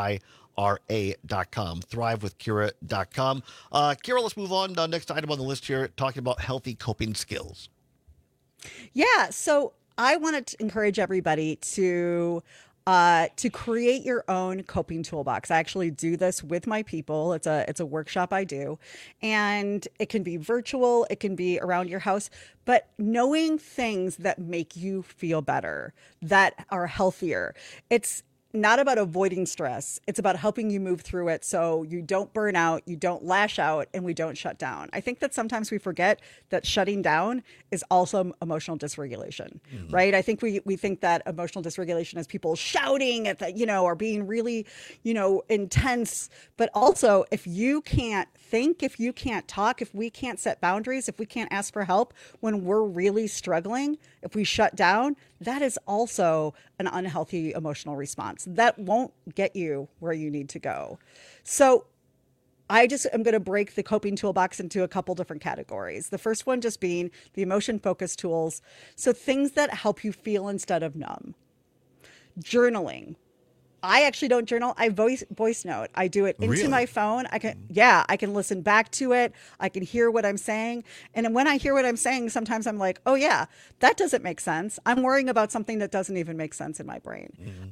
Speaker 15: KIRA.com, thrivewithkira.com. Kira, let's move on. Next item on the list here, talking about healthy coping skills.
Speaker 22: Yeah, so I want to encourage everybody to create your own coping toolbox. I actually do this with my people. It's a workshop I do, and it can be virtual. It can be around your house, but knowing things that make you feel better, that are healthier. It's not about avoiding stress. It's about helping you move through it so you don't burn out, you don't lash out, and we don't shut down. I think that sometimes we forget that shutting down is also emotional dysregulation, right? I think we think that emotional dysregulation is people shouting at the, or being really, intense. But also, if you can't think, if you can't talk, if we can't set boundaries, if we can't ask for help when we're really struggling, if we shut down, that is also an unhealthy emotional response. That won't get you where you need to go. So I just am going to break the coping toolbox into a couple different categories. The first one just being the emotion-focused tools. So things that help you feel instead of numb. Journaling. I actually don't journal. I voice note. I do it into my phone. I can listen back to it. I can hear what I'm saying. And when I hear what I'm saying, sometimes I'm like, oh yeah, that doesn't make sense. I'm worrying about something that doesn't even make sense in my brain.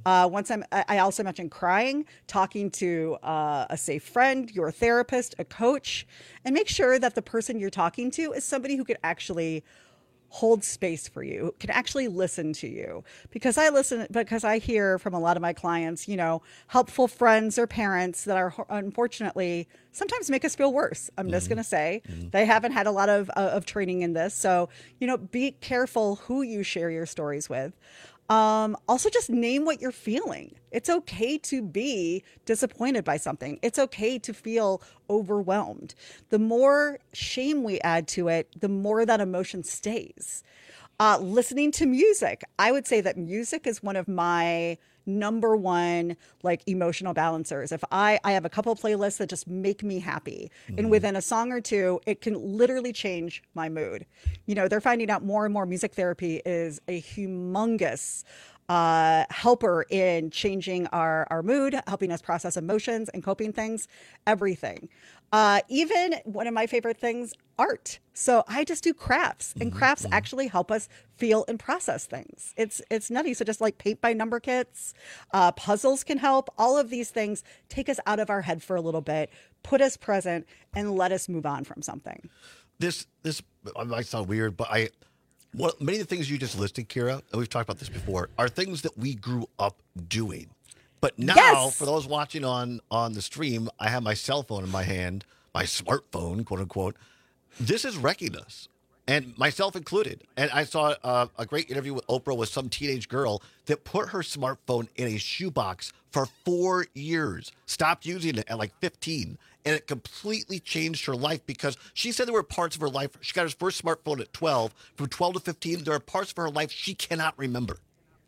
Speaker 22: I also mentioned crying, talking to a safe friend, your therapist, a coach, and make sure that the person you're talking to is somebody who could actually hold space for you, can actually listen to you. Because I hear from a lot of my clients, helpful friends or parents that are unfortunately sometimes make us feel worse. I'm just going to say they haven't had a lot of training in this. So, be careful who you share your stories with. Also, just name what you're feeling. It's okay to be disappointed by something. It's okay to feel overwhelmed. The more shame we add to it, the more that emotion stays. Listening to music. I would say that music is one of my number one emotional balancers. If I have a couple of playlists that just make me happy, and within a song or two, it can literally change my mood. They're finding out more and more music therapy is a humongous helper in changing our mood, helping us process emotions and coping things, everything. Even one of my favorite things, art. So I just do crafts, and crafts actually help us feel and process things. It's nutty. So just paint by number kits, puzzles can help. All of these things take us out of our head for a little bit, put us present, and let us move on from something.
Speaker 15: This might sound weird, but many of the things you just listed, Kira, and we've talked about this before, are things that we grew up doing. But now, for those watching on the stream, I have my cell phone in my hand, my smartphone, quote unquote. This is wrecking us, and myself included. And I saw a great interview with Oprah with some teenage girl that put her smartphone in a shoebox for 4 years, stopped using it at 15. And it completely changed her life because she said there were parts of her life. She got her first smartphone at 12. From 12 to 15, there are parts of her life she cannot remember.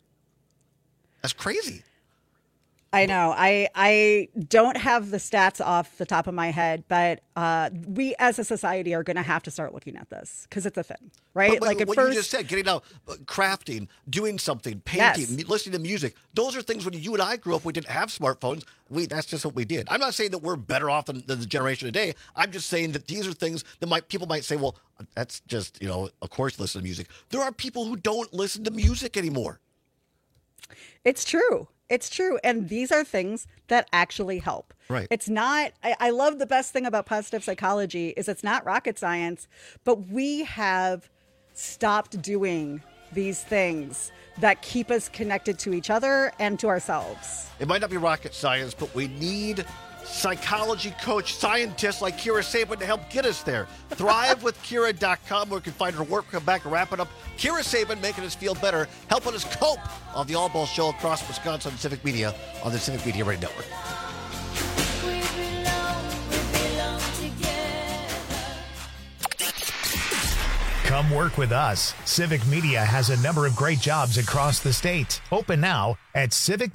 Speaker 15: That's crazy.
Speaker 22: I know. I don't have the stats off the top of my head, but we as a society are going to have to start looking at this because it's a thing, right?
Speaker 15: But what you just said, getting out, crafting, doing something, painting, listening to music, those are things when you and I grew up, we didn't have smartphones. That's just what we did. I'm not saying that we're better off than the generation today. I'm just saying that these are things that people might say, well, that's just, of course, listen to music. There are people who don't listen to music anymore.
Speaker 22: It's true. It's true. And these are things that actually help.
Speaker 15: Right.
Speaker 22: It's not, I love the best thing about positive psychology is it's not rocket science, but we have stopped doing these things that keep us connected to each other and to ourselves.
Speaker 15: It might not be rocket science, but we need psychology coach scientists like Kira Sabin to help get us there. ThriveWithKira.com, where you can find her work. Come back and wrap it up. Kira Sabin making us feel better, helping us cope on the All Ball Show across Wisconsin and Civic Media on the Civic Media Radio Network.
Speaker 1: Come work with us. Civic Media has a number of great jobs across the state. Open now at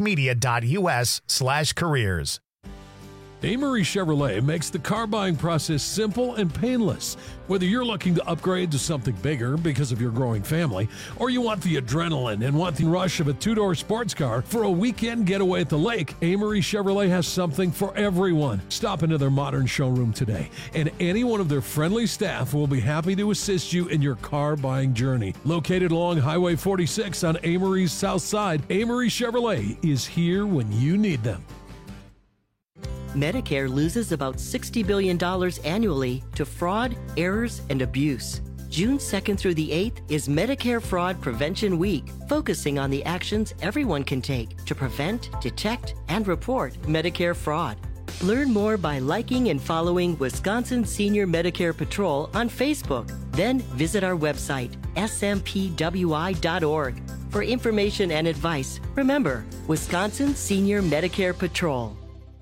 Speaker 1: civicmedia.us/careers.
Speaker 12: Amory Chevrolet makes the car buying process simple and painless. Whether you're looking to upgrade to something bigger because of your growing family, or you want the adrenaline and want the rush of a two-door sports car for a weekend getaway at the lake, Amory Chevrolet has something for everyone. Stop into their modern showroom today, and any one of their friendly staff will be happy to assist you in your car buying journey. Located along Highway 46 on Amory's south side, Amory Chevrolet is here when you need them.
Speaker 13: Medicare loses about $60 billion annually to fraud, errors, and abuse. June 2nd through the 8th is Medicare Fraud Prevention Week, focusing on the actions everyone can take to prevent, detect, and report Medicare fraud. Learn more by liking and following Wisconsin Senior Medicare Patrol on Facebook. Then visit our website, smpwi.org. For information and advice, remember, Wisconsin Senior Medicare Patrol.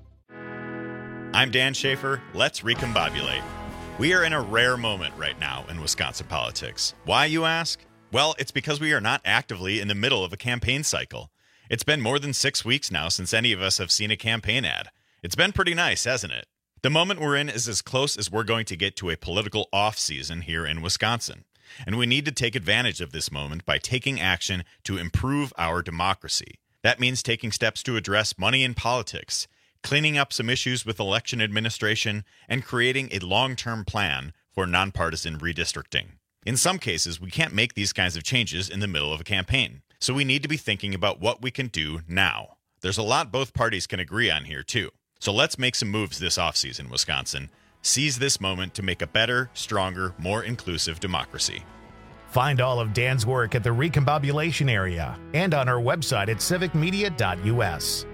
Speaker 17: I'm Dan Schaefer. Let's recombobulate. We are in a rare moment right now in Wisconsin politics. Why, you ask? Well, it's because we are not actively in the middle of a campaign cycle. It's been more than 6 weeks now since any of us have seen a campaign ad. It's been pretty nice, hasn't it? The moment we're in is as close as we're going to get to a political off-season here in Wisconsin. And we need to take advantage of this moment by taking action to improve our democracy. That means taking steps to address money in politics, cleaning up some issues with election administration, and creating a long-term plan for nonpartisan redistricting. In some cases, we can't make these kinds of changes in the middle of a campaign, so we need to be thinking about what we can do now. There's a lot both parties can agree on here, too. So let's make some moves this offseason, Wisconsin. Seize this moment to make a better, stronger, more inclusive democracy.
Speaker 1: Find all of Dan's work at the Recombobulation area and on our website at civicmedia.us.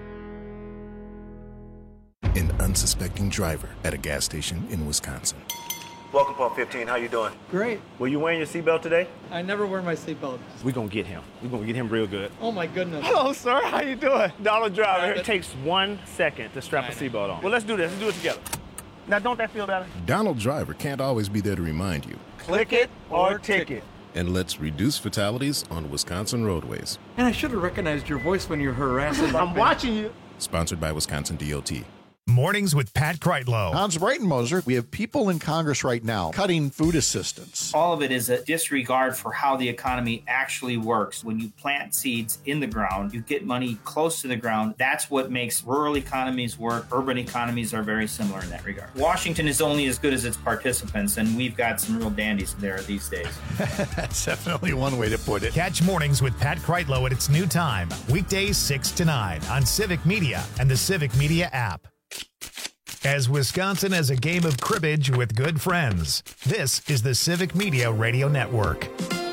Speaker 18: An unsuspecting driver at a gas station in Wisconsin.
Speaker 19: Welcome, Pump 15. How you doing?
Speaker 21: Great.
Speaker 19: Were you wearing your seatbelt today?
Speaker 21: I never wear my seatbelt.
Speaker 19: We're going to get him. We're going to get him real good.
Speaker 21: Oh, my goodness.
Speaker 19: Hello, sir. How you doing? Donald Driver. It takes 1 second to strap a seatbelt on. Well, let's do this. Let's do it together. Now, don't that feel better?
Speaker 18: Donald Driver can't always be there to remind you.
Speaker 19: Click it or ticket.
Speaker 18: And let's reduce fatalities on Wisconsin roadways.
Speaker 21: And I should have recognized your voice when you're harassing.
Speaker 19: I'm watching you.
Speaker 18: Sponsored by Wisconsin DOT.
Speaker 1: Mornings with Pat Kreitlow.
Speaker 11: Hans Breitenmoser, we have people in Congress right now cutting food assistance.
Speaker 27: All of it is a disregard for how the economy actually works. When you plant seeds in the ground, you get money close to the ground. That's what makes rural economies work. Urban economies are very similar in that regard. Washington is only as good as its participants, and we've got some real dandies there these days.
Speaker 11: That's definitely one way to put it.
Speaker 1: Catch Mornings with Pat Kreitlow at its new time, weekdays 6 to 9 on Civic Media and the Civic Media app. As Wisconsin has a game of cribbage with good friends, this is the Civic Media Radio Network.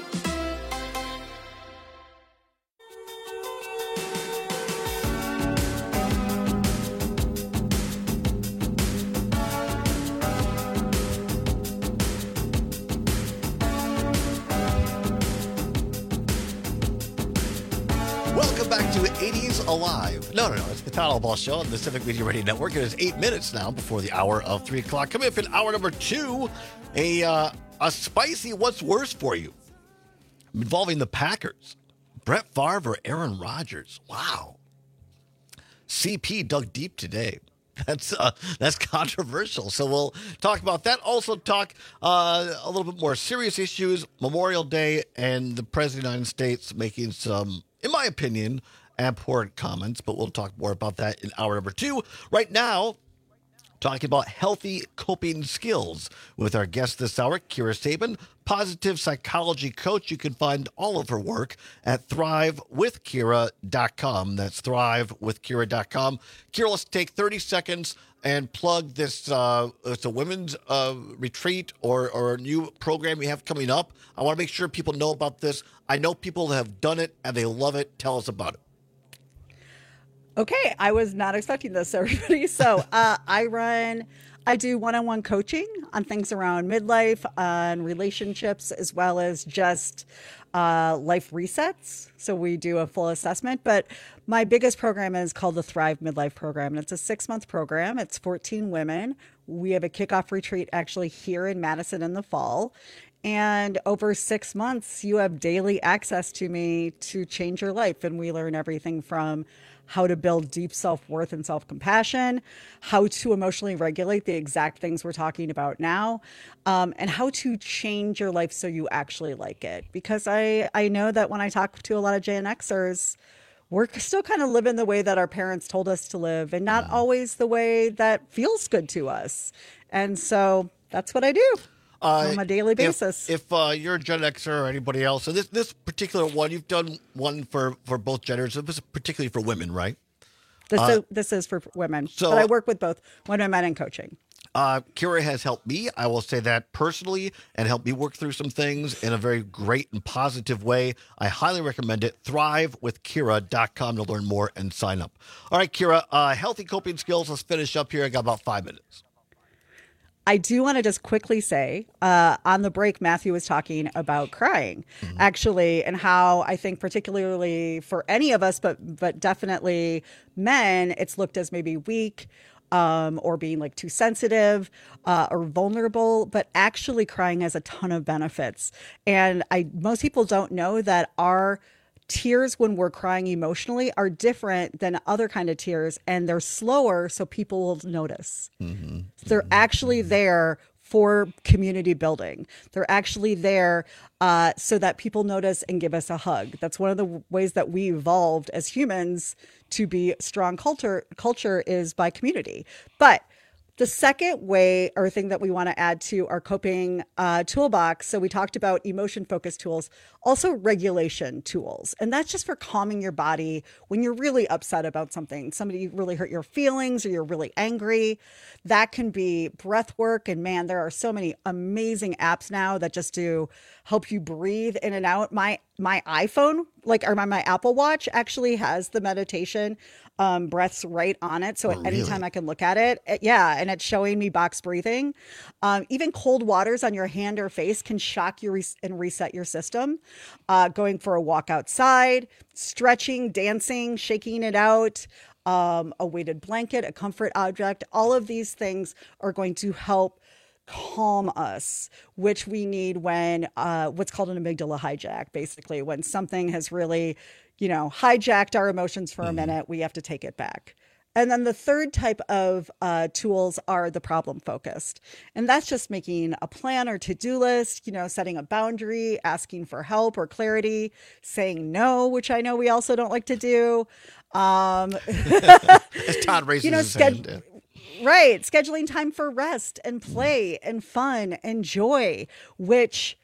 Speaker 15: Welcome back to 80s Alive. No, it's the Town Hall Ball Show on the Civic Media Radio Network. It is 8 minutes now before the hour of 3 o'clock. Coming up in hour number 2, a spicy what's worse for you involving the Packers. Brett Favre or Aaron Rodgers. Wow. CP dug deep today. That's controversial. So we'll talk about that. Also talk a little bit more serious issues, Memorial Day, and the President of the United States making some, in my opinion, abhorrent comments. But we'll talk more about that in hour number 2. Right now, talking about healthy coping skills with our guest this hour, Kira Sabin, positive psychology coach. You can find all of her work at thrivewithkira.com. That's thrivewithkira.com. Kira, let's take 30 seconds and plug this. It's a women's retreat or a new program you have coming up. I want to make sure people know about this. I know people have done it and they love it. Tell us about it.
Speaker 22: Okay, I was not expecting this, everybody. So I do one-on-one coaching on things around midlife, on relationships, as well as just life resets. So we do a full assessment. But my biggest program is called the Thrive Midlife Program. And it's a 6-month program. It's 14 women. We have a kickoff retreat actually here in Madison in the fall. And over 6 months, you have daily access to me to change your life. And we learn everything from how to build deep self-worth and self-compassion, how to emotionally regulate the exact things we're talking about now, and how to change your life so you actually like it. Because I know that when I talk to a lot of Gen Xers, we're still kind of living the way that our parents told us to live and not always the way that feels good to us. And so that's what I do on a daily basis.
Speaker 15: If you're a Gen Xer or anybody else, so this particular one, you've done one for both genders. This is particularly for women, right?
Speaker 22: This is for women, but I work with both women, men, and coaching.
Speaker 15: Kira has helped me, I will say that personally, and helped me work through some things in a very great and positive way. I highly recommend it. Thrivewithkira.com to learn more and sign up. All right, Kira, healthy coping skills. Let's finish up here. I got about 5 minutes.
Speaker 22: I do want to just quickly say, on the break, Matthew was talking about crying, actually, and how I think particularly for any of us, but definitely men, it's looked as maybe weak or being like too sensitive or vulnerable, but actually crying has a ton of benefits. And most people don't know that our tears when we're crying emotionally are different than other kind of tears, and they're slower so people will notice. They're actually there for community building. They're actually there so that people notice and give us a hug. That's one of the ways that we evolved as humans to be strong culture is by community. But the second way or thing that we want to add to our coping toolbox, so we talked about emotion-focused tools, also regulation tools. And that's just for calming your body when you're really upset about something. Somebody really hurt your feelings or you're really angry. That can be breath work. And man, there are so many amazing apps now that just do help you breathe in and out. My iPhone, my Apple Watch actually has the meditation breaths right on it. So anytime I can look at it, and it's showing me box breathing. Even cold waters on your hand or face can shock you and reset your system. Going for a walk outside, stretching, dancing, shaking it out, a weighted blanket, a comfort object, all of these things are going to help calm us, which we need when what's called an amygdala hijack, basically when something has really hijacked our emotions for a minute, we have to take it back. And then the third type of tools are the problem focused. And that's just making a plan or to-do list, setting a boundary, asking for help or clarity, saying no, which I know we also don't like to do.
Speaker 15: As Todd raises his hand.
Speaker 22: Right. Scheduling time for rest and play and fun and joy, which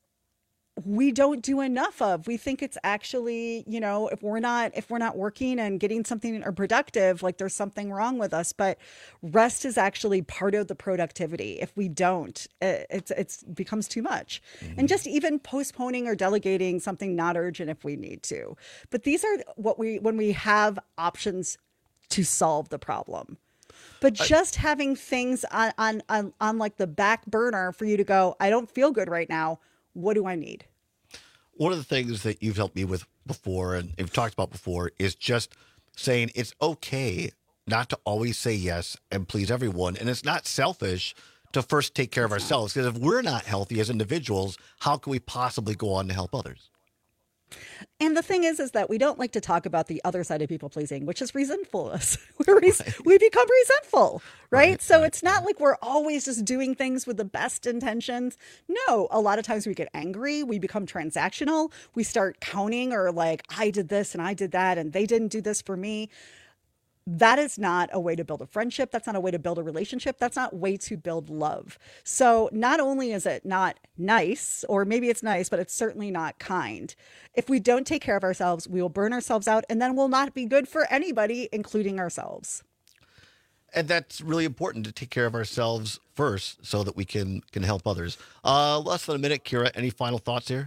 Speaker 22: we don't do enough of. We think it's actually, if we're not working and getting something or productive, like there's something wrong with us, but rest is actually part of the productivity. If we don't, it becomes too much. And just even postponing or delegating something not urgent if we need to. But these are when we have options to solve the problem. But just having things on like the back burner for you to go, I don't feel good right now. What do I need?
Speaker 15: One of the things that you've helped me with before and you've talked about before is just saying it's okay not to always say yes and please everyone. And it's not selfish to first take care of ourselves, because if we're not healthy as individuals, how can we possibly go on to help others?
Speaker 22: And the thing is that we don't like to talk about the other side of people pleasing, which is resentfulness. We become resentful, right? So it's not like we're always just doing things with the best intentions. No, a lot of times we get angry. We become transactional. We start counting or like, I did this and I did that and they didn't do this for me. that is not a way to build a friendship. That's not a way to build a relationship. That's not a way to build love. So not only is it not nice, or maybe it's nice, but it's certainly not kind. If we don't take care of ourselves, we will burn ourselves out, and then we'll not be good for anybody, including ourselves.
Speaker 15: And that's really important, to take care of ourselves first so that we can help others. Less than a minute, Kira, any final thoughts here?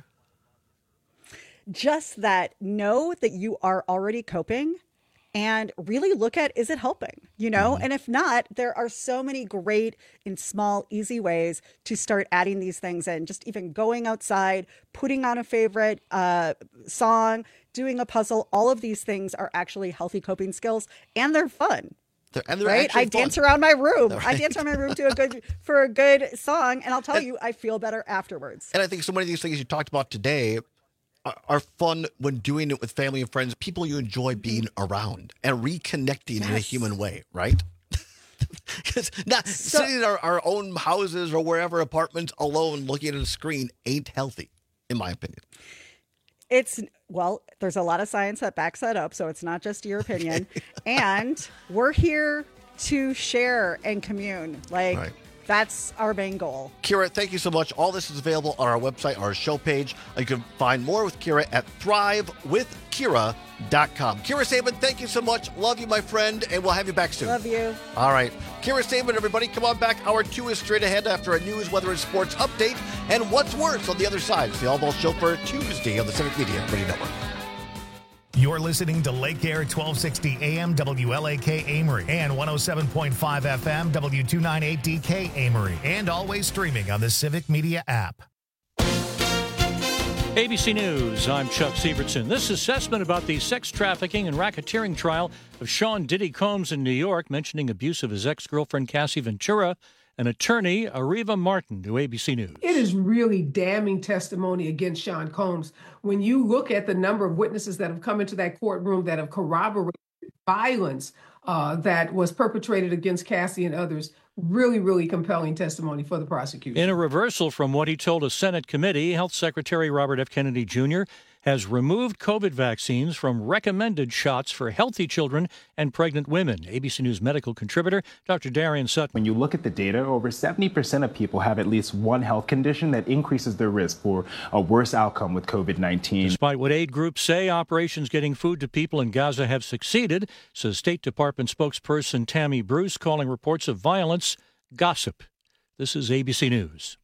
Speaker 22: Just that, know that you are already coping and really look at, is it helping? And if not, there are so many great and small, easy ways to start adding these things in. Just even going outside, putting on a favorite song, doing a puzzle. All of these things are actually healthy coping skills, and they're fun.
Speaker 15: They're
Speaker 22: right? I dance around my room. I dance around my room for a good song, and I'll tell you, I feel better afterwards.
Speaker 15: And I think so many of these things you talked about today are fun when doing it with family and friends, people you enjoy being around and reconnecting in a human way, right? Because sitting in our own houses or wherever, apartments, alone, looking at a screen ain't healthy, in my opinion.
Speaker 22: There's a lot of science that backs that up, so it's not just your opinion. And we're here to share and commune. Right. That's our main goal.
Speaker 15: Kira, thank you so much. All this is available on our website, our show page. You can find more with Kira at thrivewithkira.com. Kira Saban, thank you so much. Love you, my friend, and we'll have you back soon.
Speaker 22: Love you.
Speaker 15: All right. Kira Saban, everybody, come on back. Hour 2 is straight ahead after a news, weather, and sports update. And what's worse on the other side? It's the All Ball Show for Tuesday on the Civic Media Radio Network.
Speaker 1: You're listening to Lake Air 1260 AM WLAK Amory and 107.5 FM W298DK Amory, and always streaming on the Civic Media app.
Speaker 2: ABC News, I'm Chuck Sievertson. This assessment about the sex trafficking and racketeering trial of Sean Diddy Combs in New York, mentioning abuse of his ex-girlfriend Cassie Ventura, and attorney Areva Martin to ABC News.
Speaker 3: It is really damning testimony against Sean Combs. When you look at the number of witnesses that have come into that courtroom that have corroborated violence that was perpetrated against Cassie and others, really, really compelling testimony for the prosecution.
Speaker 2: In a reversal from what he told a Senate committee, Health Secretary Robert F. Kennedy Jr. has removed COVID vaccines from recommended shots for healthy children and pregnant women. ABC News medical contributor Dr. Darian Sutton.
Speaker 8: When you look at the data, over 70% of people have at least one health condition that increases their risk for a worse outcome with COVID-19.
Speaker 2: Despite what aid groups say, operations getting food to people in Gaza have succeeded, says State Department spokesperson Tammy Bruce, calling reports of violence gossip. This is ABC News.